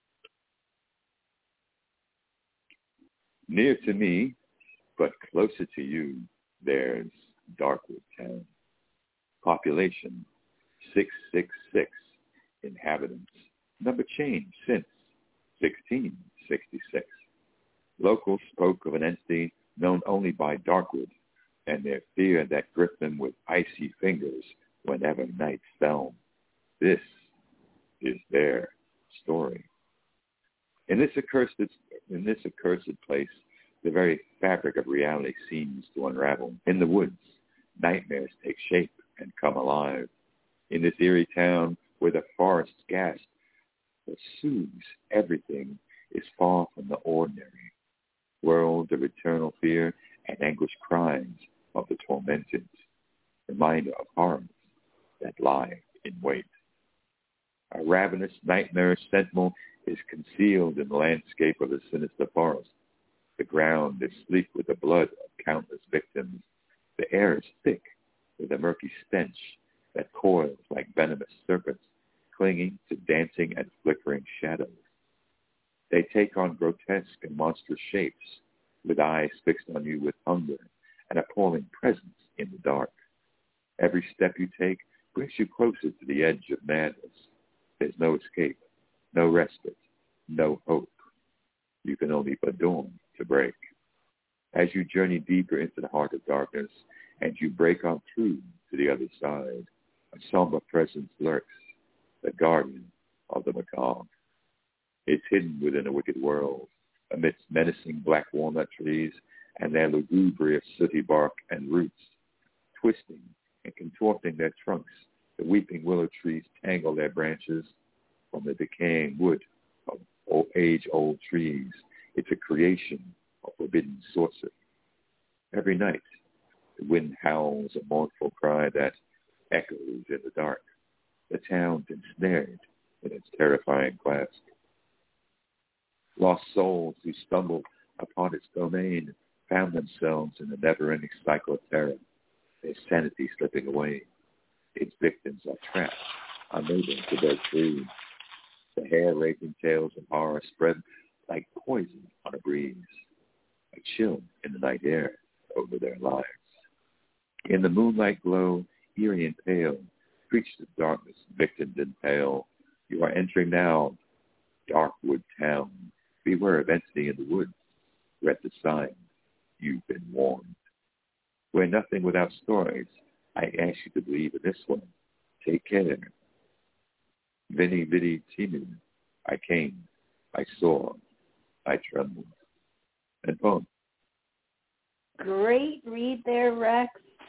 Near to me, but closer to you, there's Darkwood Town. Population, 666 inhabitants. Number changed since 1666. Locals spoke of an entity known only by Darkwood and their fear that gripped them with icy fingers whenever night fell. This is their story. In this accursed place, the very fabric of reality seems to unravel. In the woods, nightmares take shape and come alive. In this eerie town where the forest gasp pursues everything is far from the ordinary. Worlds of eternal fear and anguished cries of the tormented. Reminder of horrors that lie in wait. A ravenous nightmare sentinel is concealed in the landscape of the sinister forest. The ground is sleek with the blood of countless victims. The air is thick with a murky stench that coils like venomous serpents, clinging to dancing and flickering shadows. They take on grotesque and monstrous shapes, with eyes fixed on you with hunger, an appalling presence in the dark. Every step you take brings you closer to the edge of madness. There's no escape, no respite, no hope. You can only but dawn to break. As you journey deeper into the heart of darkness, and you break on through to the other side, a somber presence lurks, the guardian of the macabre. It's hidden within a wicked world, amidst menacing black walnut trees and their lugubrious sooty bark and roots. Twisting and contorting their trunks, the weeping willow trees tangle their branches. From the decaying wood of age-old trees. It's a creation of forbidden sorcery. Every night, the wind howls a mournful cry that echoes in the dark. The town's ensnared in its terrifying clasp. Lost souls who stumbled upon its domain found themselves in a never-ending cycle of terror, their sanity slipping away. Its victims are trapped, unable to break free. The hair-raising tales of horror spread like poison on a breeze, a chill in the night air over their lives. In the moonlight glow, eerie and pale, preached of darkness, victims and pale. You are entering now, Darkwood Town. Beware of entity in the woods. Read the sign. You've been warned. We're nothing without stories. I ask you to believe in this one. Take care. Vini Vidi Timu. I came. I saw. I trembled. And poem. Great read there, Rex.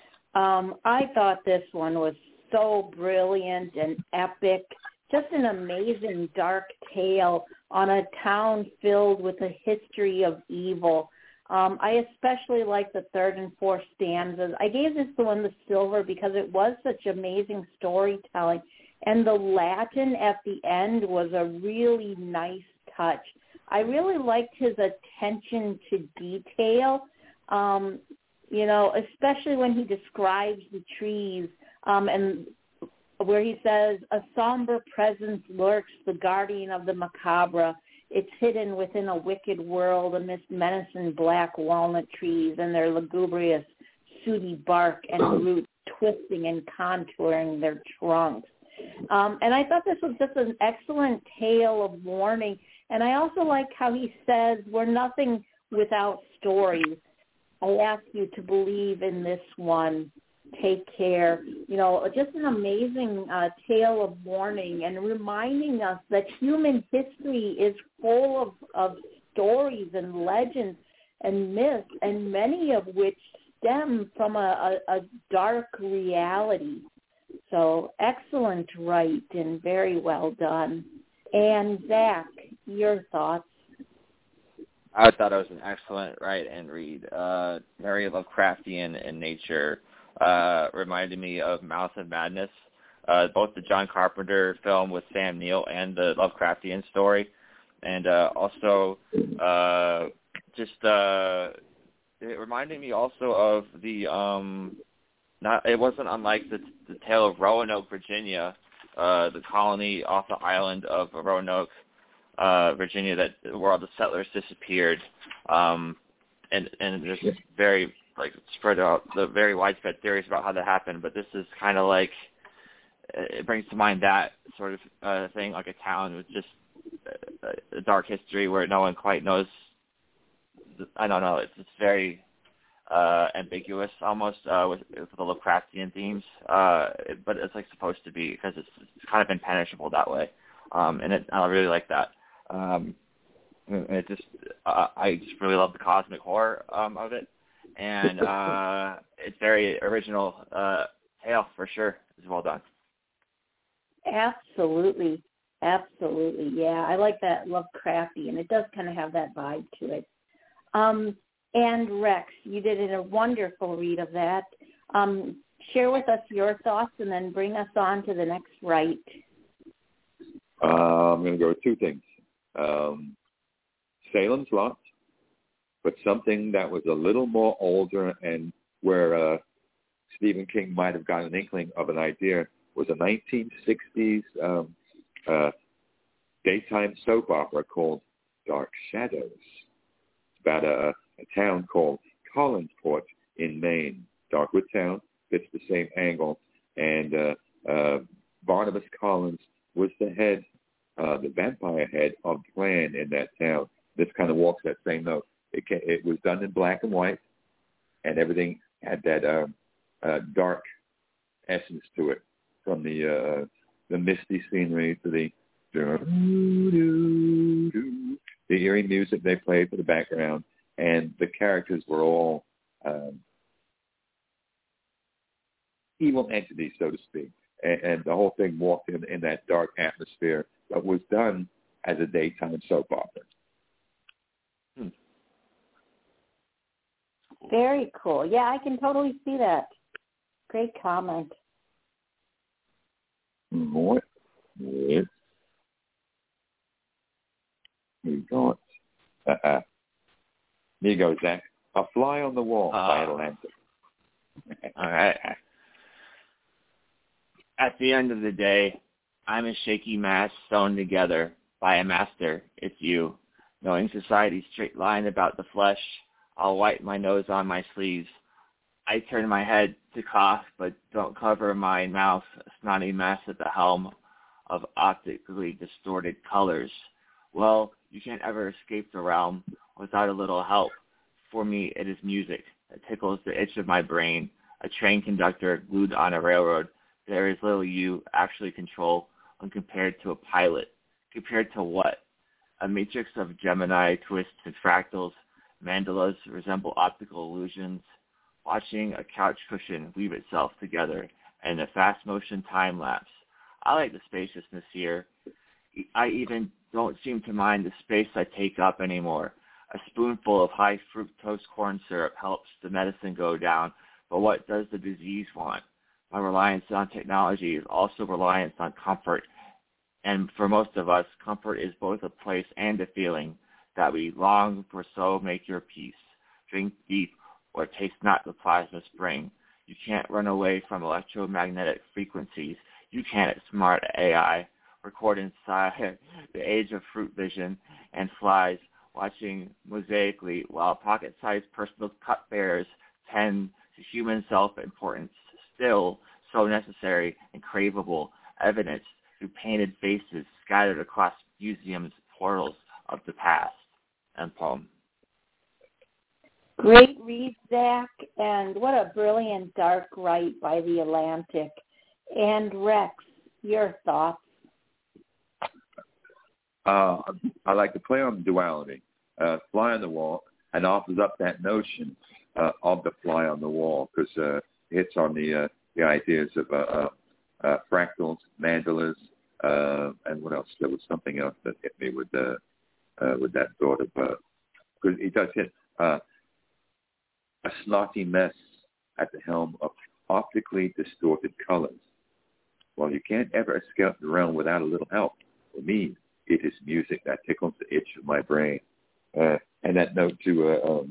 I thought this one was so brilliant and epic. Just an amazing dark tale on a town filled with a history of evil. I especially like the third and fourth stanzas. I gave this one the silver because it was such amazing storytelling. And the Latin at the end was a really nice touch. I really liked his attention to detail, especially when he describes the trees and where he says, a somber presence lurks, the guardian of the macabre. It's hidden within a wicked world amidst menacing black walnut trees and their lugubrious, sooty bark and roots twisting and contouring their trunks. And I thought this was just an excellent tale of warning. And I also like how he says, we're nothing without stories. I ask you to believe in this one. Take care. Just an amazing tale of warning and reminding us that human history is full of stories and legends and myths, and many of which stem from a dark reality. So excellent write and very well done. And Zach, your thoughts? I thought it was an excellent write and read. Very Lovecraftian in nature. Reminded me of Mouth of Madness, both the John Carpenter film with Sam Neill and the Lovecraftian story. And also it reminded me also of the it wasn't unlike the tale of Roanoke, Virginia, the colony off the island of Roanoke, Virginia, where all the settlers disappeared, and there's very spread out the very widespread theories about how that happened. But this is kind of like, it brings to mind that sort of thing, like a town with just a dark history where no one quite knows. I don't know. It's very ambiguous almost with the Lovecraftian themes, but it's supposed to be, because it's kind of impenetrable that way, and I really like that. I just really love the cosmic horror of it, and it's very original tale for sure. It's well done. Absolutely, yeah. I like that Lovecraftian. It does kind of have that vibe to it. And Rex, you did a wonderful read of that. Share with us your thoughts and then bring us on to the next write. I'm going to go with two things. Salem's Lot, but something that was a little more older and where Stephen King might have gotten an inkling of an idea, was a 1960s daytime soap opera called Dark Shadows. It's about a town called Collinsport in Maine. Darkwood Town fits the same angle, and Barnabas Collins was the head, the vampire head of the clan in that town. This kind of walks that same note. It was done in black and white, and everything had that dark essence to it, from the misty scenery to the eerie music they played for the background, and the characters were all evil entities, so to speak, and the whole thing walked in that dark atmosphere, but was done as a daytime soap opera. Very cool. Yeah, I can totally see that. Great comment. What is you got? Here you go, Zach. A Fly on the Wall by Atlantic. All right. At the end of the day, I'm a shaky mass sewn together by a master. It's you. Knowing society's straight line about the flesh, I'll wipe my nose on my sleeves. I turn my head to cough, but don't cover my mouth, a snotty mess at the helm of optically distorted colors. Well, you can't ever escape the realm without a little help. For me, it is music that tickles the itch of my brain. A train conductor glued on a railroad. There is little you actually control when compared to a pilot. Compared to what? A matrix of Gemini twists and fractals. Mandalas resemble optical illusions. Watching a couch cushion weave itself together in a fast motion time lapse. I like the spaciousness here. I even don't seem to mind the space I take up anymore. A spoonful of high fructose corn syrup helps the medicine go down, but what does the disease want? My reliance on technology is also reliance on comfort, and for most of us, comfort is both a place and a feeling that we long for. So make your peace. Drink deep or taste not the plasma spring. You can't run away from electromagnetic frequencies. You can't smart AI. Record inside the age of fruit vision and flies, watching mosaically while pocket-sized personal cupbearers tend to human self-importance, still so necessary and craveable evidence through painted faces scattered across museums' portals of the past. End poem. Great read, Zach, and what a brilliant dark write by the Atlantic. And Rex, your thoughts? I like to play on duality. Fly on the wall, and offers up that notion of the fly on the wall, because it hits on the ideas of fractals, mandalas, and what else? There was something else that hit me with that thought of, because it does hit a snotty mess at the helm of optically distorted colors. Well, you can't ever escape the realm without a little help. For me, it is music that tickles the itch of my brain. And that note to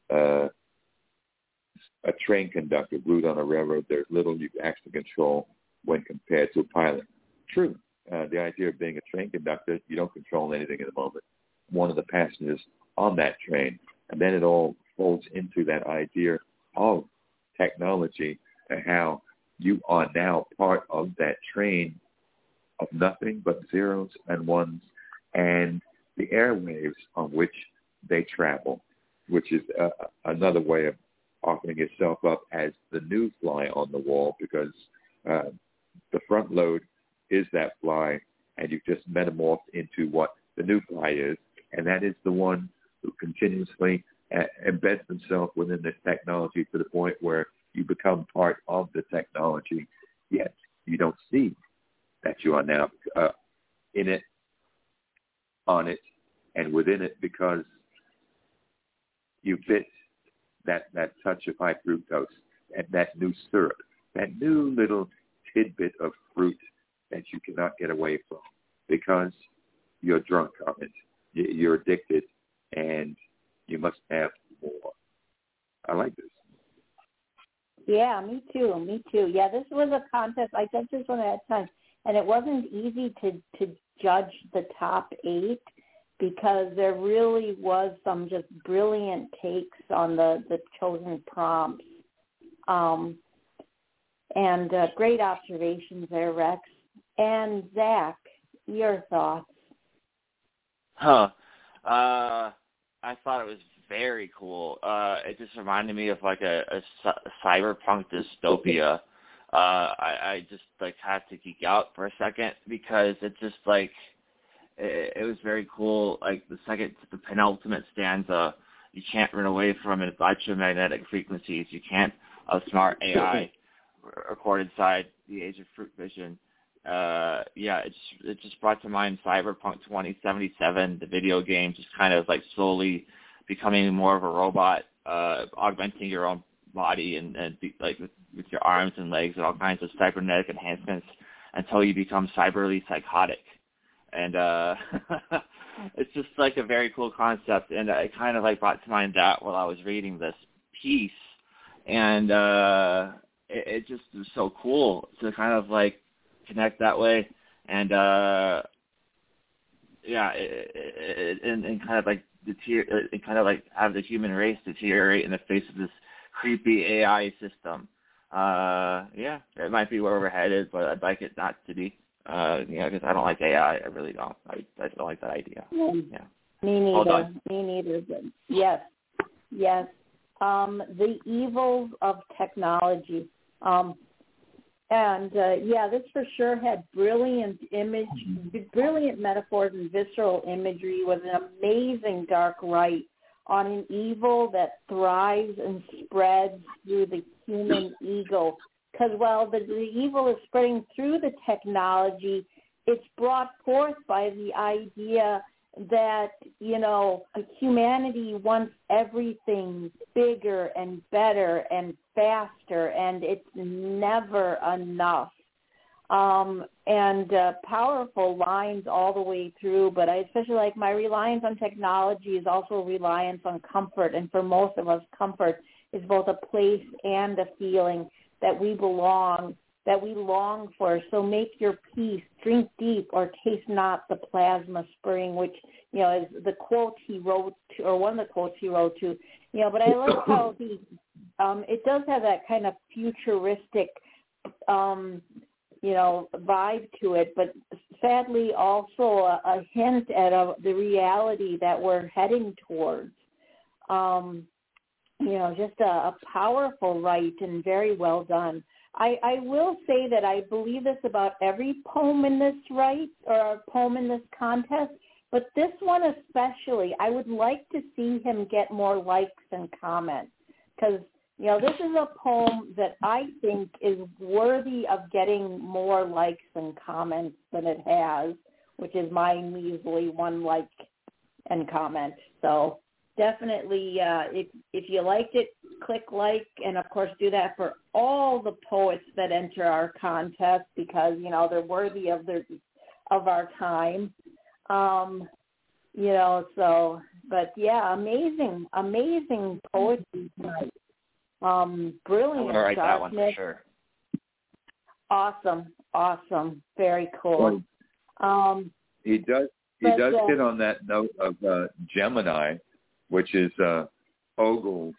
a train conductor glued on a railroad, there's little you actually control when compared to a pilot. True. The idea of being a train conductor, you don't control anything in the moment. One of the passengers on that train. And then it all folds into that idea of technology and how you are now part of that train of nothing but zeros and ones and the airwaves on which they travel, which is another way of offering itself up as the new fly on the wall, because the front load is that fly, and you've just metamorphed into what the new fly is, and that is the one who continuously embeds themselves within this technology to the point where you become part of the technology, yet you don't see that you are now in it, on it, and within it, because you bit that touch of high fructose and that new syrup, that new little tidbit of fruit that you cannot get away from because you're drunk on it. You're addicted, and you must have more. I like this. Yeah, me too. Yeah, this was a contest. I said this one at a time, and it wasn't easy to judge the top 8 because there really was some just brilliant takes on the chosen prompts. And great observations there, Rex. And Zach, your thoughts? I thought it was very cool. It just reminded me of like a cyberpunk dystopia. I just like had to geek out for a second because it just like it was very cool. Like the penultimate stanza, you can't run away from electromagnetic frequencies. You can't outsmart AI. Record inside the age of fruit vision it just brought to mind Cyberpunk 2077, the video game, just kind of like slowly becoming more of a robot, augmenting your own body and like with your arms and legs and all kinds of cybernetic enhancements until you become cyberly psychotic. And it's just like a very cool concept, and I kind of like brought to mind that while I was reading this piece, and it just was so cool to kind of like connect that way, and and kind of like kind of like have the human race deteriorate in the face of this creepy AI system. It might be where we're headed, but I'd like it not to be. Because I don't like AI. I really don't. I don't like that idea. Yeah. Me neither. Me neither. But yes. The evils of technology. This for sure had brilliant metaphors and visceral imagery with an amazing dark light on an evil that thrives and spreads through the human ego. Because while the evil is spreading through the technology, it's brought forth by the idea that, humanity wants everything bigger and better and faster, and it's never enough. Powerful lines all the way through, but I especially like my reliance on technology is also reliance on comfort, and for most of us, comfort is both a place and a feeling that we belong, that we long for. So make your peace, drink deep, or taste not the plasma spring, which, is the quote he wrote to, or one of the quotes he wrote to. But I like how it does have that kind of futuristic, vibe to it, but sadly also a hint at the reality that we're heading towards. Just a powerful write and very well done. I will say that I believe this about every poem in this write or poem in this contest, but this one especially, I would like to see him get more likes and comments because, this is a poem that I think is worthy of getting more likes and comments than it has, which is my measly 1 like and comment. So definitely, if you liked it, click like, and of course do that for all the poets that enter our contest because they're worthy of our time. But yeah, amazing poetry tonight. Brilliant. I'm gonna write that one for sure. Awesome, very cool. He does hit on that note of Gemini, which is Ogle's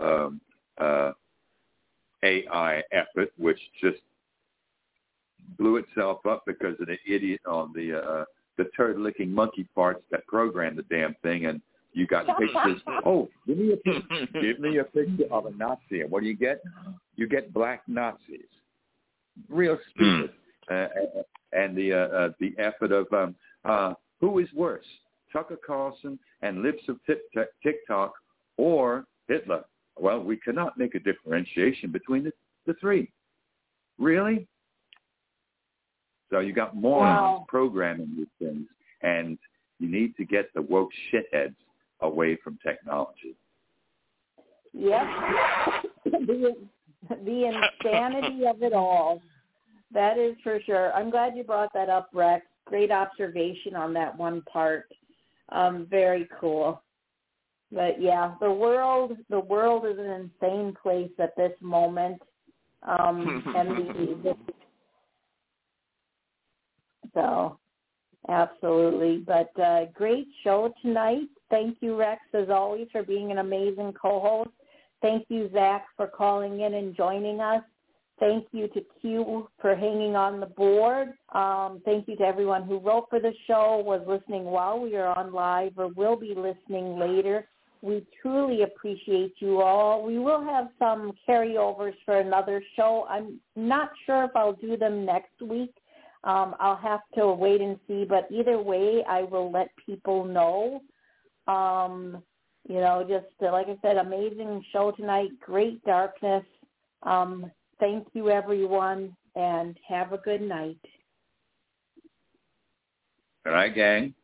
AI effort, which just blew itself up because of the idiot on the turd-licking monkey parts that programmed the damn thing, and you got pictures. Oh, give me a picture of a Nazi, and what do you get? You get black Nazis. Real stupid. And the effort of who is worse, Tucker Carlson and Lips of TikTok or Hitler? Well, we cannot make a differentiation between the three. Really? So you got morons programming these things, and you need to get the woke shitheads away from technology. Yep. The insanity of it all. That is for sure. I'm glad you brought that up, Rex. Great observation on that one part. Very cool. But yeah, the world is an insane place at this moment. So absolutely. But great show tonight. Thank you, Rex, as always, for being an amazing co-host. Thank you, Zach, for calling in and joining us. Thank you to Q for hanging on the board. Thank you to everyone who wrote for the show, was listening while we are on live, or will be listening later. We truly appreciate you all. We will have some carryovers for another show. I'm not sure if I'll do them next week. I'll have to wait and see, but either way, I will let people know. Just like I said, amazing show tonight, great darkness. Thank you, everyone, and have a good night. All right, gang?